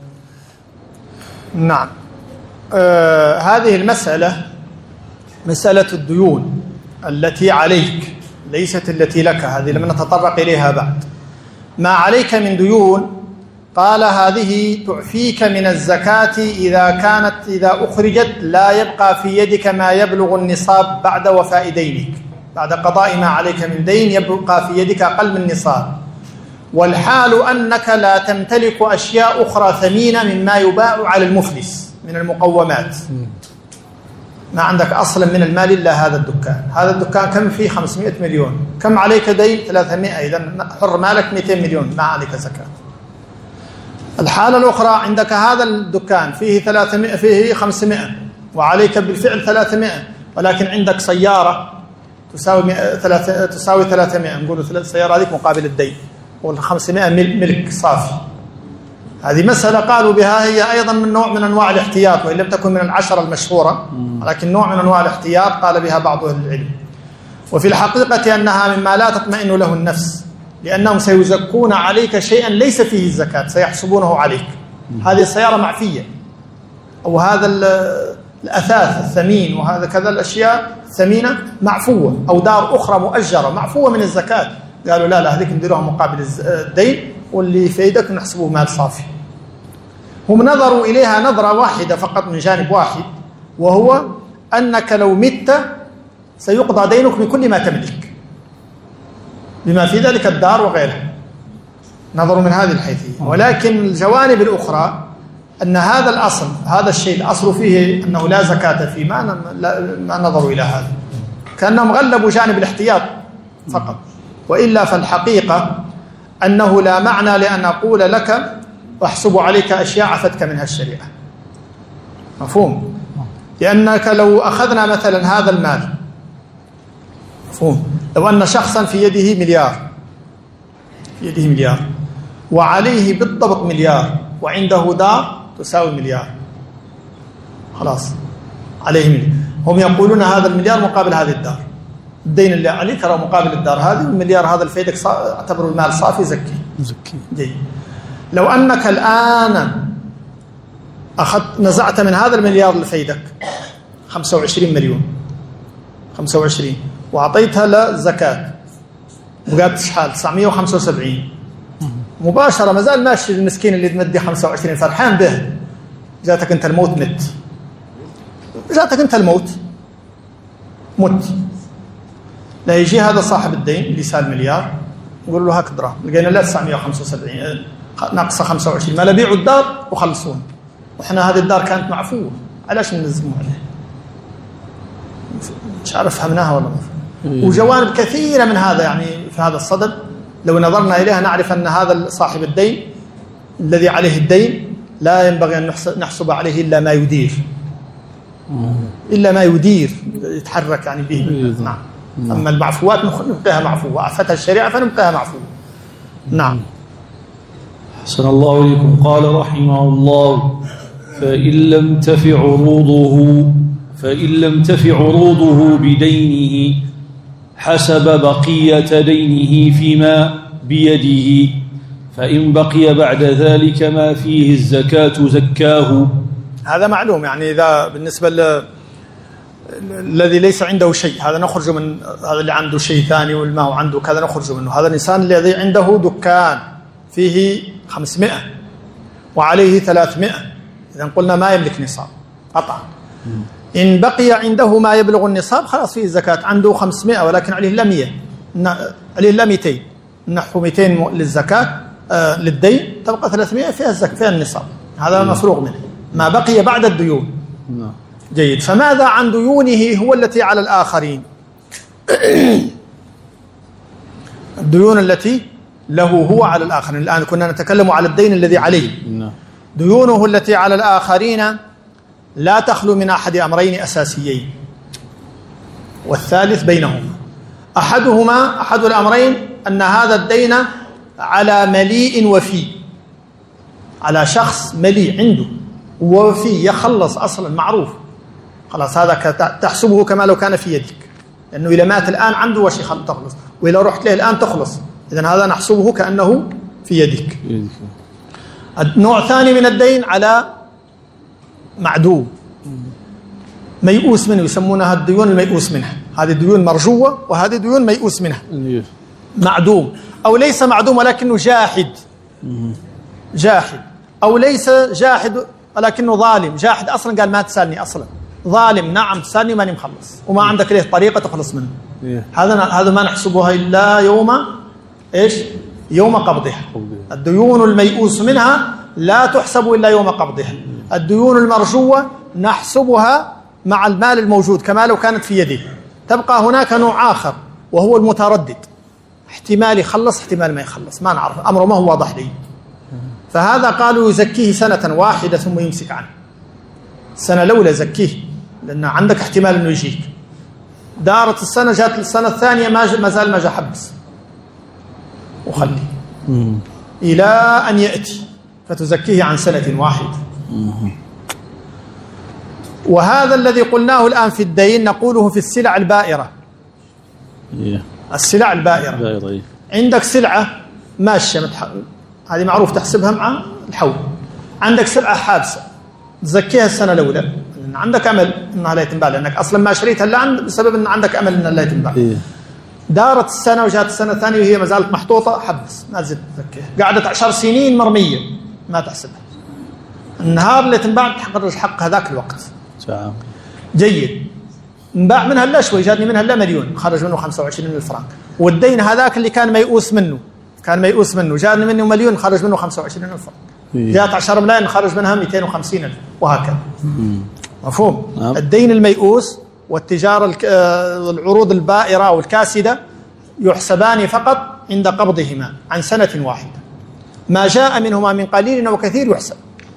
نعم. هذه المسألة مسألة الديون التي عليك ليست التي لك، هذه لم نتطرق إليها بعد. ما عليك من ديون قال هذه تعفيك من الزكاة إذا أخرجت لا يبقى في يدك ما يبلغ النصاب بعد وفاء دينك، بعد قضاء ما عليك من دين يبقى في يدك أقل من النصاب. والحال أنك لا تمتلك أشياء أخرى ثمينة مما يباع على المفلس من المقومات. ما عندك أصلا من المال إلا هذا الدكان. هذا الدكان كم فيه؟ 500 مليون. كم عليك دين؟ 300. إذن حر مالك 200 مليون، ما عليك زكاة. الحالة الأخرى عندك هذا الدكان فيه 300، فيه 500 وعليك بالفعل 300، ولكن عندك سيارة تساوي 300، نقول السيارة هذيك مقابل الدين، وال500 ملك صافي. هذه مسألة قالوا بها هي أيضا من نوع من أنواع الاحتياط، وإن لم تكن من العشرة المشهورة، لكن نوع من أنواع الاحتياط قال بها بعض أهل العلم. وفي الحقيقة أنها مما لا تطمئن له النفس، لأنهم سيزكون عليك شيئا ليس فيه الزكاة، سيحسبونه عليك. هذه السيارة معفية، أو هذا الأثاث الثمين، وهذا كذا الأشياء الثمينة معفوة، أو دار أخرى مؤجرة معفوة من الزكاة. قالوا لا هذيك نديروها مقابل الدين، واللي في يدك نحسبه مال صافي. هم نظروا إليها نظرة واحدة فقط من جانب واحد، وهو أنك لو مت سيقضى دينك بكل ما تملك، بما في ذلك الدار وغيرها. نظروا من هذه الحيثية. ولكن الجوانب الأخرى أن هذا الأصل، هذا الشيء الأصل فيه أنه لا زكاة فيه، ما نظروا إلى هذا، كأنهم غلبوا جانب الاحتياط فقط. وإلا فالحقيقة أنه لا معنى لأن أقول لك واحسب عليك أشياء عفتك منها الشريعة. مفهوم؟ لأنك لو أخذنا مثلا هذا المال، مفهوم، لو أن شخصا في يده مليار، وعليه بالضبط مليار، وعنده دار تساوي مليار، خلاص عليه مليار. هم يقولون هذا المليار مقابل هذه الدار، الدين اللي عليك ترى مقابل الدار هذه، والمليار هذا الفيدك اعتبره المال صافي زكي. جيد. لو أنك الآن نزعت من هذا المليار اللي فيدك 25 مليون، 25، وأعطيتها للزكاة، بقات شحال؟ 975 مباشرة. ما زال ماشي المسكين اللي تمدي 25 فرحان به. جاتك أنت الموت، جاتك أنت الموت، مت. لا يجي هذا صاحب الدين اللي سال مليار يقول له هاك دراهم، لقينا لا 975 ناقصة 25، ما بيعوا الدار وخلصون، وإحنا هذه الدار كانت معفوة، علاش نلزموا عليه؟ مش عارف فهمناها ولا ما. وجوانب كثيرة من هذا يعني في هذا الصدد لو نظرنا إليها نعرف أن هذا صاحب الدين الذي عليه الدين لا ينبغي أن نحسب عليه إلا ما يدير يتحرك يعني به. نعم. أما المعفوات نبقيها معفوة، عفتها الشريعة فنبقيها معفوة. نعم. أحسن الله إليكم. قال رحمه الله: فإن لم تفع عروضه بدينه حسب بقية دينه فيما بيده، فإن بقي بعد ذلك ما فيه الزكاة زكاه. هذا معلوم، يعني إذا بالنسبة الذي ليس عنده شيء، هذا نخرج من هذا اللي عنده شيء ثاني والما هو عنده كذا نخرج منه. هذا الإنسان الذي عنده دكان فيه 500 وعليه 300، إذا قلنا ما يملك نصاب قطعا. إن بقي عنده ما يبلغ النصاب خلاص فيه الزكاة. عنده 500 ولكن عليه لا 100، عليه لا 200، نحو 200 للزكاة للدين، تبقى 300 فيها الزكاة، فيها النصاب. هذا مفروغ منه. ما بقي بعد الديون. جيد. فماذا عن ديونه هو التي على الآخرين؟ الديون التي له هو على الآخرين. الآن كنا نتكلم على الدين الذي عليه. ديونه التي على الآخرين لا تخلو من أحد أمرين أساسيين، والثالث بينهما. أحد الأمرين أن هذا الدين على مليء وفي، على شخص مليء عنده وفي يخلص أصلا معروف، خلاص هذا تحسبه كما لو كان في يدك، لأنه إذا مات الآن عنده وش تخلص، وإذا رحت له الآن تخلص، إذن هذا نحسبه كأنه في يدك. النوع ثاني من الدين على معدوم ميؤوس منه، يسمونها الديون الميؤوس منها. هذه ديون مرجوة وهذه ديون ميؤوس منها. معدوم أو ليس معدوم ولكنه جاحد، أو ليس جاحد ولكنه ظالم. جاحد أصلا قال ما تسألني أصلا، ظالم نعم تسألني ماني مخلص، وما عندك له طريقة تخلص منه. هذا ما نحسبها إلا يوم قبضها. الديون الميؤوس منها لا تحسب إلا يوم قبضها. الديون المرجوة نحسبها مع المال الموجود كما لو كانت في يده. تبقى هناك نوع آخر وهو المتردد، احتمال يخلص احتمال ما يخلص، ما نعرف، أمره ما هو واضح لي. فهذا قالوا يزكيه سنة واحدة ثم يمسك عنه. السنة الأولى زكيه لأن عندك احتمال أنه يجيك. دارت السنة، جات السنة الثانية ما زال ما جاء، حبس وخليه إلى أن يأتي فتزكيه عن سنة واحدة. وهذا الذي قلناه الآن في الدين نقوله في السلع البائرة. السلع البائرة عندك سلعة ماشية هذه معروف تحسبها مع الحول، عندك سلعة حادثة تزكيها السنة الأولى لأن عندك أمل أنها لا يتنباع، لأنك أصلا ما شريتها إلا بسبب أن عندك أمل أنها لا يتنباع. دارت السنة وجاءت السنة الثانية وهي ما زالت محطوطة، حبس ما زلت تزكيها. قعدت 10 سنين مرمية ما تحسبها، النهار اللي تنباع تخرج حق هذاك الوقت. جيد، انباع منها لا شوي، جاتني منها لا مليون، خرج منه 25,000 فرنك. والدين هذاك اللي كان ميؤوس منه جاني منه مليون، خرج منه 25,000 فرنك. جاءت 10 ملايين، خرج منها 250,000 وهكذا. مفهوم؟ الدين الميؤوس والتجارة العروض البائرة والكاسدة يحسبان فقط عند قبضهما عن سنة واحدة، ما جاء منهما من قليل أو كثير يحسب.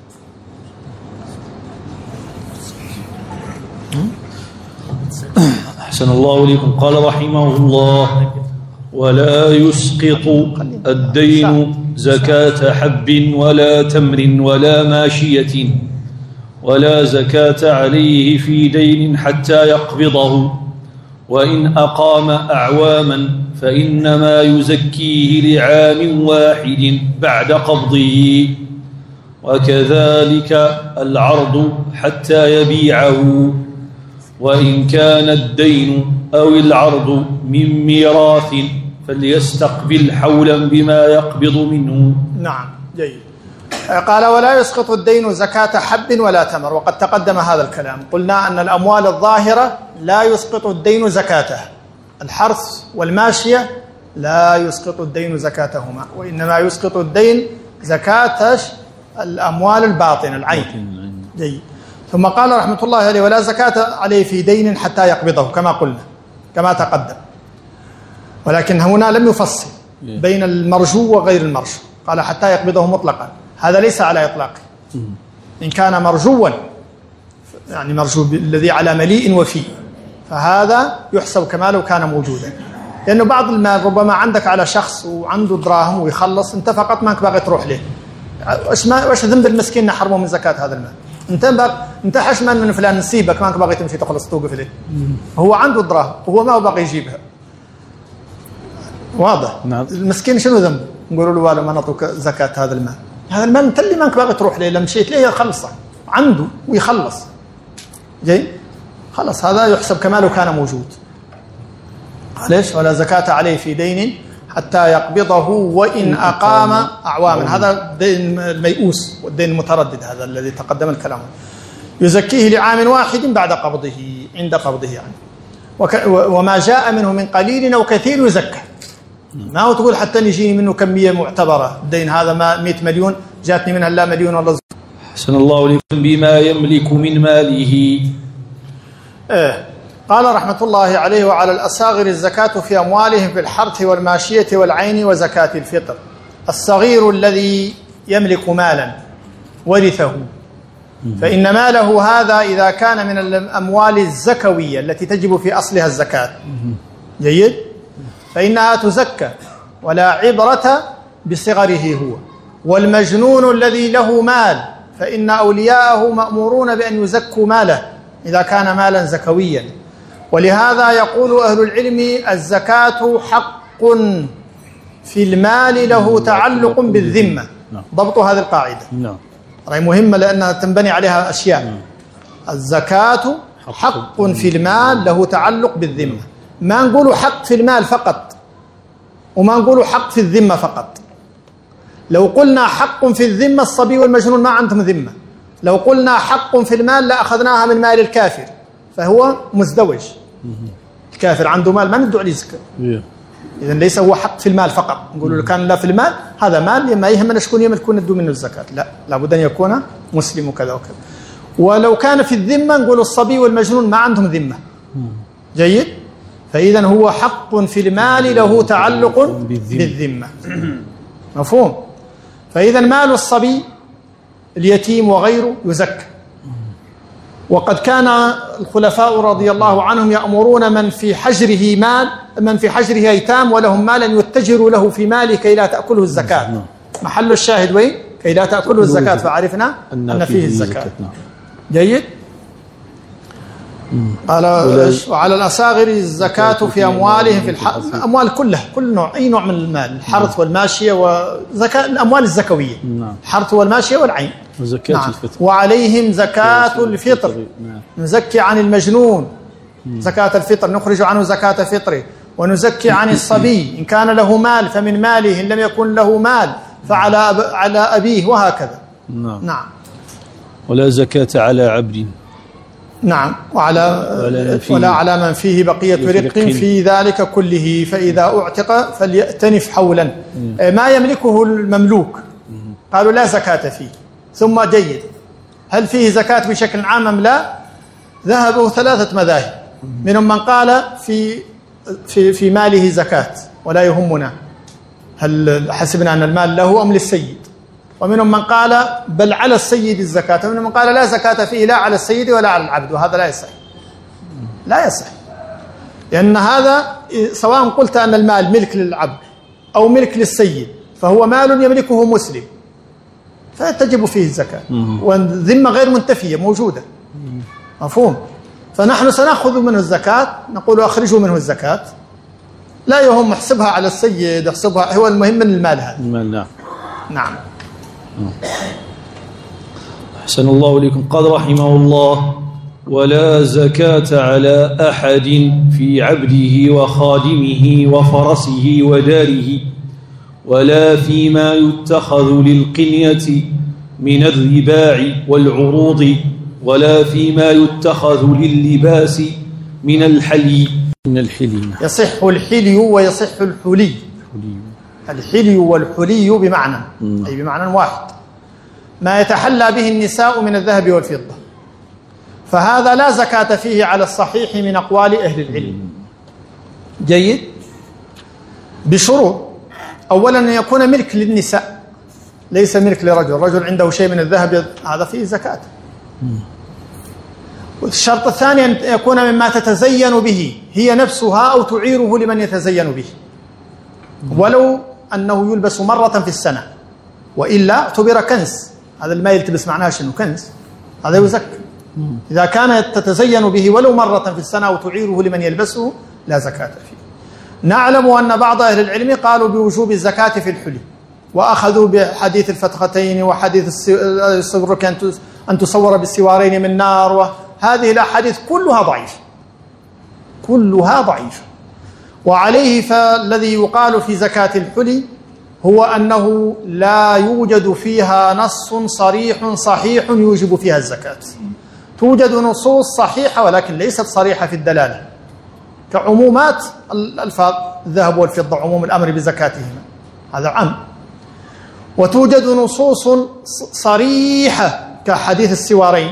أحسن الله إليكم. قال رحمه الله: ولا يسقط الدين زكاة حب ولا تمر ولا ماشية، ولا زكاة عليه في دين حتى يقبضه، وإن أقام أعواما فإنما يزكيه لعام واحد بعد قبضه، وكذلك العرض حتى يبيعه، وإن كان الدين أو العرض من ميراث فليستقبل حولا بما يقبض منه. نعم، جيد. قال: ولا يسقط الدين زكاة حب ولا تمر. وقد تقدم هذا الكلام، قلنا أن الأموال الظاهرة لا يسقط الدين زكاتها، الحرث والماشية لا يسقط الدين زكاتهما، وإنما يسقط الدين زكاة الأموال الباطنة العين. جيد. ثم قال رحمة الله عليه: ولا زكاة عليه في دين حتى يقبضه، كما قلنا كما تقدم. ولكن هنا لم يفصل بين المرجو وغير المرجو، قال حتى يقبضه مطلقا، هذا ليس على إطلاقه. إن كان مرجوا يعني مرجو الذي على مليء وفي، فهذا يحسب كما لو كان موجودا، لأنه بعض المال ربما عندك على شخص وعنده دراهم ويخلص، أنت فقط ما باغي تروح له، واش ذنب المسكين نحرمه من زكاة هذا المال؟ انت حشمان من فلان نسيبك، ما باغي تمشي تخلص توقف له، هو عنده دراهم وهو ما هو باغي يجيبها، واضح؟ نعم. المسكين شنو ذنبه؟ نقولوا له: والله ما نعطوك زكاة هذا المال، هذا المال انت اللي ما باغي تروح له، لما مشيت له يخلصه عنده ويخلص. جاي خلص، هذا يحسب كما لو كان موجود. ليش؟ ولا زكاة عليه في دين حتى يقبضه وإن أقام أعواما. هذا الدين الميؤوس والدين المتردد، هذا الذي تقدم الكلام. يزكيه لعام واحد بعد قبضه، عند قبضه يعني. وما جاء منه من قليل أو كثير يزكى. ما هو تقول حتى يجيني منه كمية معتبرة، الدين هذا 100 مليون جاتني منها لا مليون ولا. أحسن الله إليكم. بما يملك من ماله. قال رحمة الله عليه: وعلى الأصاغر الزكاة في أموالهم في الحرث والماشية والعين وزكاة الفطر. الصغير الذي يملك مالا ورثه، فإن ماله هذا إذا كان من الأموال الزكوية التي تجب في أصلها الزكاة، جيد، فإنها تزكى ولا عبرة بصغره هو. والمجنون الذي له مال فإن أولياءه مأمورون بأن يزكوا ماله إذا كان مالا زكويا. ولهذا يقول أهل العلم: الزكاة حق في المال له تعلق بالذمة. ضبط هذه القاعدة رأي مهمة لأنها تنبني عليها أشياء. الزكاة حق في المال له تعلق بالذمة، ما نقول حق في المال فقط وما نقول حق في الذمة فقط. لو قلنا حق في الذمة الصبي والمجنون ما عندهم ذمة، لو قلنا حق في المال لأخذناها من مال الكافر فهو مزدوج، الكافر عنده مال ما ندعو عليه زكاة. إذن ليس هو حق في المال فقط، نقول له كان لا في المال هذا مال ما يهمنا شكون يملك ندو منه الزكاة، لا، لابد أن يكون مسلم وكذا وكذا. ولو كان في الذمة نقول الصبي والمجنون ما عندهم ذمة. جيد. فإذا هو حق في المال له تعلق بالذمة. مفهوم. فإذا مال الصبي اليتيم وغيره يزكى. وقد كان الخلفاء رضي الله عنهم يأمرون من في حجره أيتام ولهم مال أن يتجروا له في ماله كي لا تأكله الزكاة. محل الشاهد وين؟ كي لا تأكله الزكاة، فعرفنا أن فيه الزكاة. جيد. وعلى الأصاغر الزكاة في أموالهم في الأموال كلها، كل نوع، أي نوع من المال، الحرث والماشية وزكاة الأموال الزكوية، الحرث والماشية والعين. وزكاة الفطر. وعليهم زكاة الفطر. نزكي عن المجنون زكاة الفطر، نخرج عنه زكاة فطره. ونزكي عن الصبي إن كان له مال فمن ماله، إن لم يكن له مال فعلى أبيه، وهكذا. نعم. ولا زكاة على عبد. نعم. ولا على من فيه بقية رق في ذلك كله، فإذا أعتق فليأتنف حولا. ما يملكه المملوك قالوا لا زكاة فيه. ثم جيد، هل فيه زكاة بشكل عام أم لا؟ ذهبوا 3 مذاهب. منهم من قال في ماله زكاة ولا يهمنا هل حسبنا أن المال له أم للسيد. ومنهم من قال بل على السيد الزكاة، ومنهم من قال لا زكاة فيه لا على السيد ولا على العبد، وهذا لا يصح. لا يصح، لأن هذا سواء قلت أن المال ملك للعبد أو ملك للسيد فهو مال يملكه مسلم، فتجب فيه الزكاة، والذمة غير منتفية موجودة. مفهوم. فنحن سنأخذ منه الزكاة، نقول أخرجوا منه الزكاة، لا يهم احسبها على السيد، احسبها، هو المهم من المال هذا. المال. نعم. أحسن الله إليكم. قال رحمه الله: ولا زكاة على أحد في عبده وخادمه وفرسه وداره، ولا فيما يتخذ للقنية من الرباع والعروض، ولا فيما يتخذ لللباس من الحلي. يصح الحلي ويصح الحلي. الحلي والحلي بمعنى، أي بمعنى واحد، ما يتحلى به النساء من الذهب والفضة، فهذا لا زكاة فيه على الصحيح من أقوال أهل العلم. جيد. بشروط: أولا أن يكون ملك للنساء، ليس ملك لرجل. رجل عنده شيء من الذهب هذا فيه زكاة. والشرط الثاني أن يكون مما تتزين به هي نفسها أو تعيره لمن يتزين به، ولو أنه يلبس مرة في السنة، وإلا اعتبر كنز. هذا ما يلتبس معناه شنو كنز، هذا يزكى. إذا كانت تتزين به ولو مرة في السنة أو تعيره لمن يلبسه لا زكاة فيه. نعلم أن بعض أهل العلم قالوا بوجوب الزكاة في الحلي، وأخذوا بحديث الفتختين وحديث الصبر أن تصور بالسوارين من نار، وهذه الأحاديث كلها ضعيفة، كلها ضعيفة. وعليه فالذي يقال في زكاة الحلي هو أنه لا يوجد فيها نص صريح صحيح يوجب فيها الزكاة. توجد نصوص صحيحة ولكن ليست صريحة في الدلالة، كعمومات الألفاظ: الذهب والفضة، عموم الأمر بزكاتهما، هذا عام. وتوجد نصوص صريحة كحديث السوارين،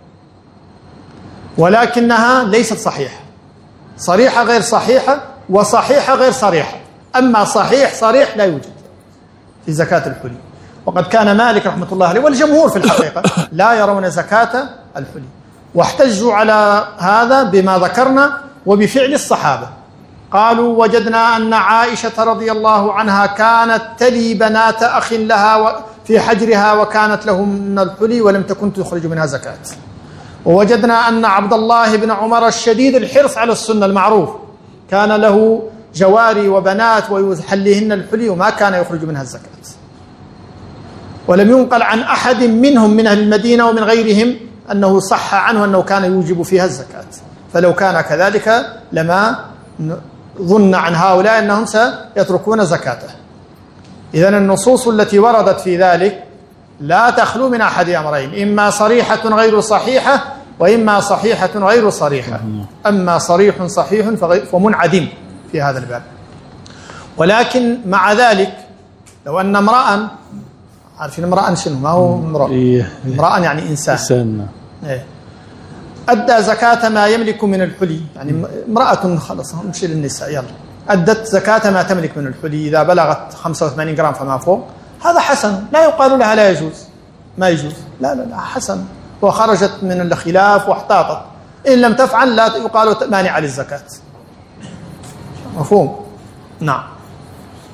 ولكنها ليست صحيحة. صريحة غير صحيحة، وصحيحة غير صريحة. أما صحيح صريح لا يوجد في زكاة الحلي. وقد كان مالك رحمة الله عليه والجمهور في الحقيقة لا يرون زكاة الحلي، واحتجوا على هذا بما ذكرنا وبفعل الصحابة. قالوا: وجدنا أن عائشة رضي الله عنها كانت تلي بنات أخ لها في حجرها وكانت لهم الحلي ولم تكن تخرج منها زكاة. ووجدنا أن عبد الله بن عمر الشديد الحرص على السنة المعروف كان له جواري وبنات ويحليهن الحلي وما كان يخرج منها الزكاة. ولم ينقل عن أحد منهم من أهل المدينة ومن غيرهم أنه صح عنه أنه كان يوجب فيها الزكاة. فلو كان كذلك لما ظن عن هؤلاء أنهم سيتركون زكاته. إذن النصوص التي وردت في ذلك لا تخلو من أحد أمرين: إما صريحة غير صحيحة، وإما صحيحة غير صريحة. أما صريح صحيح فمنعدم في هذا الباب. ولكن مع ذلك لو أن امرأ، عارفين امرأ شنو؟ ما هو امرأ، امرأ يعني إنسان. أدى زكاة ما يملك من الحلي، يعني امرأة خلص نمشي للنساء يلا، أدت زكاة ما تملك من الحلي إذا بلغت 85 جرام فما فوق، هذا حسن، لا يقال لها لا يجوز، ما يجوز، لا لا لا حسن، وخرجت من الخلاف واحتاطت، إن لم تفعل لا يقال مانعة للزكاة. مفهوم؟ نعم.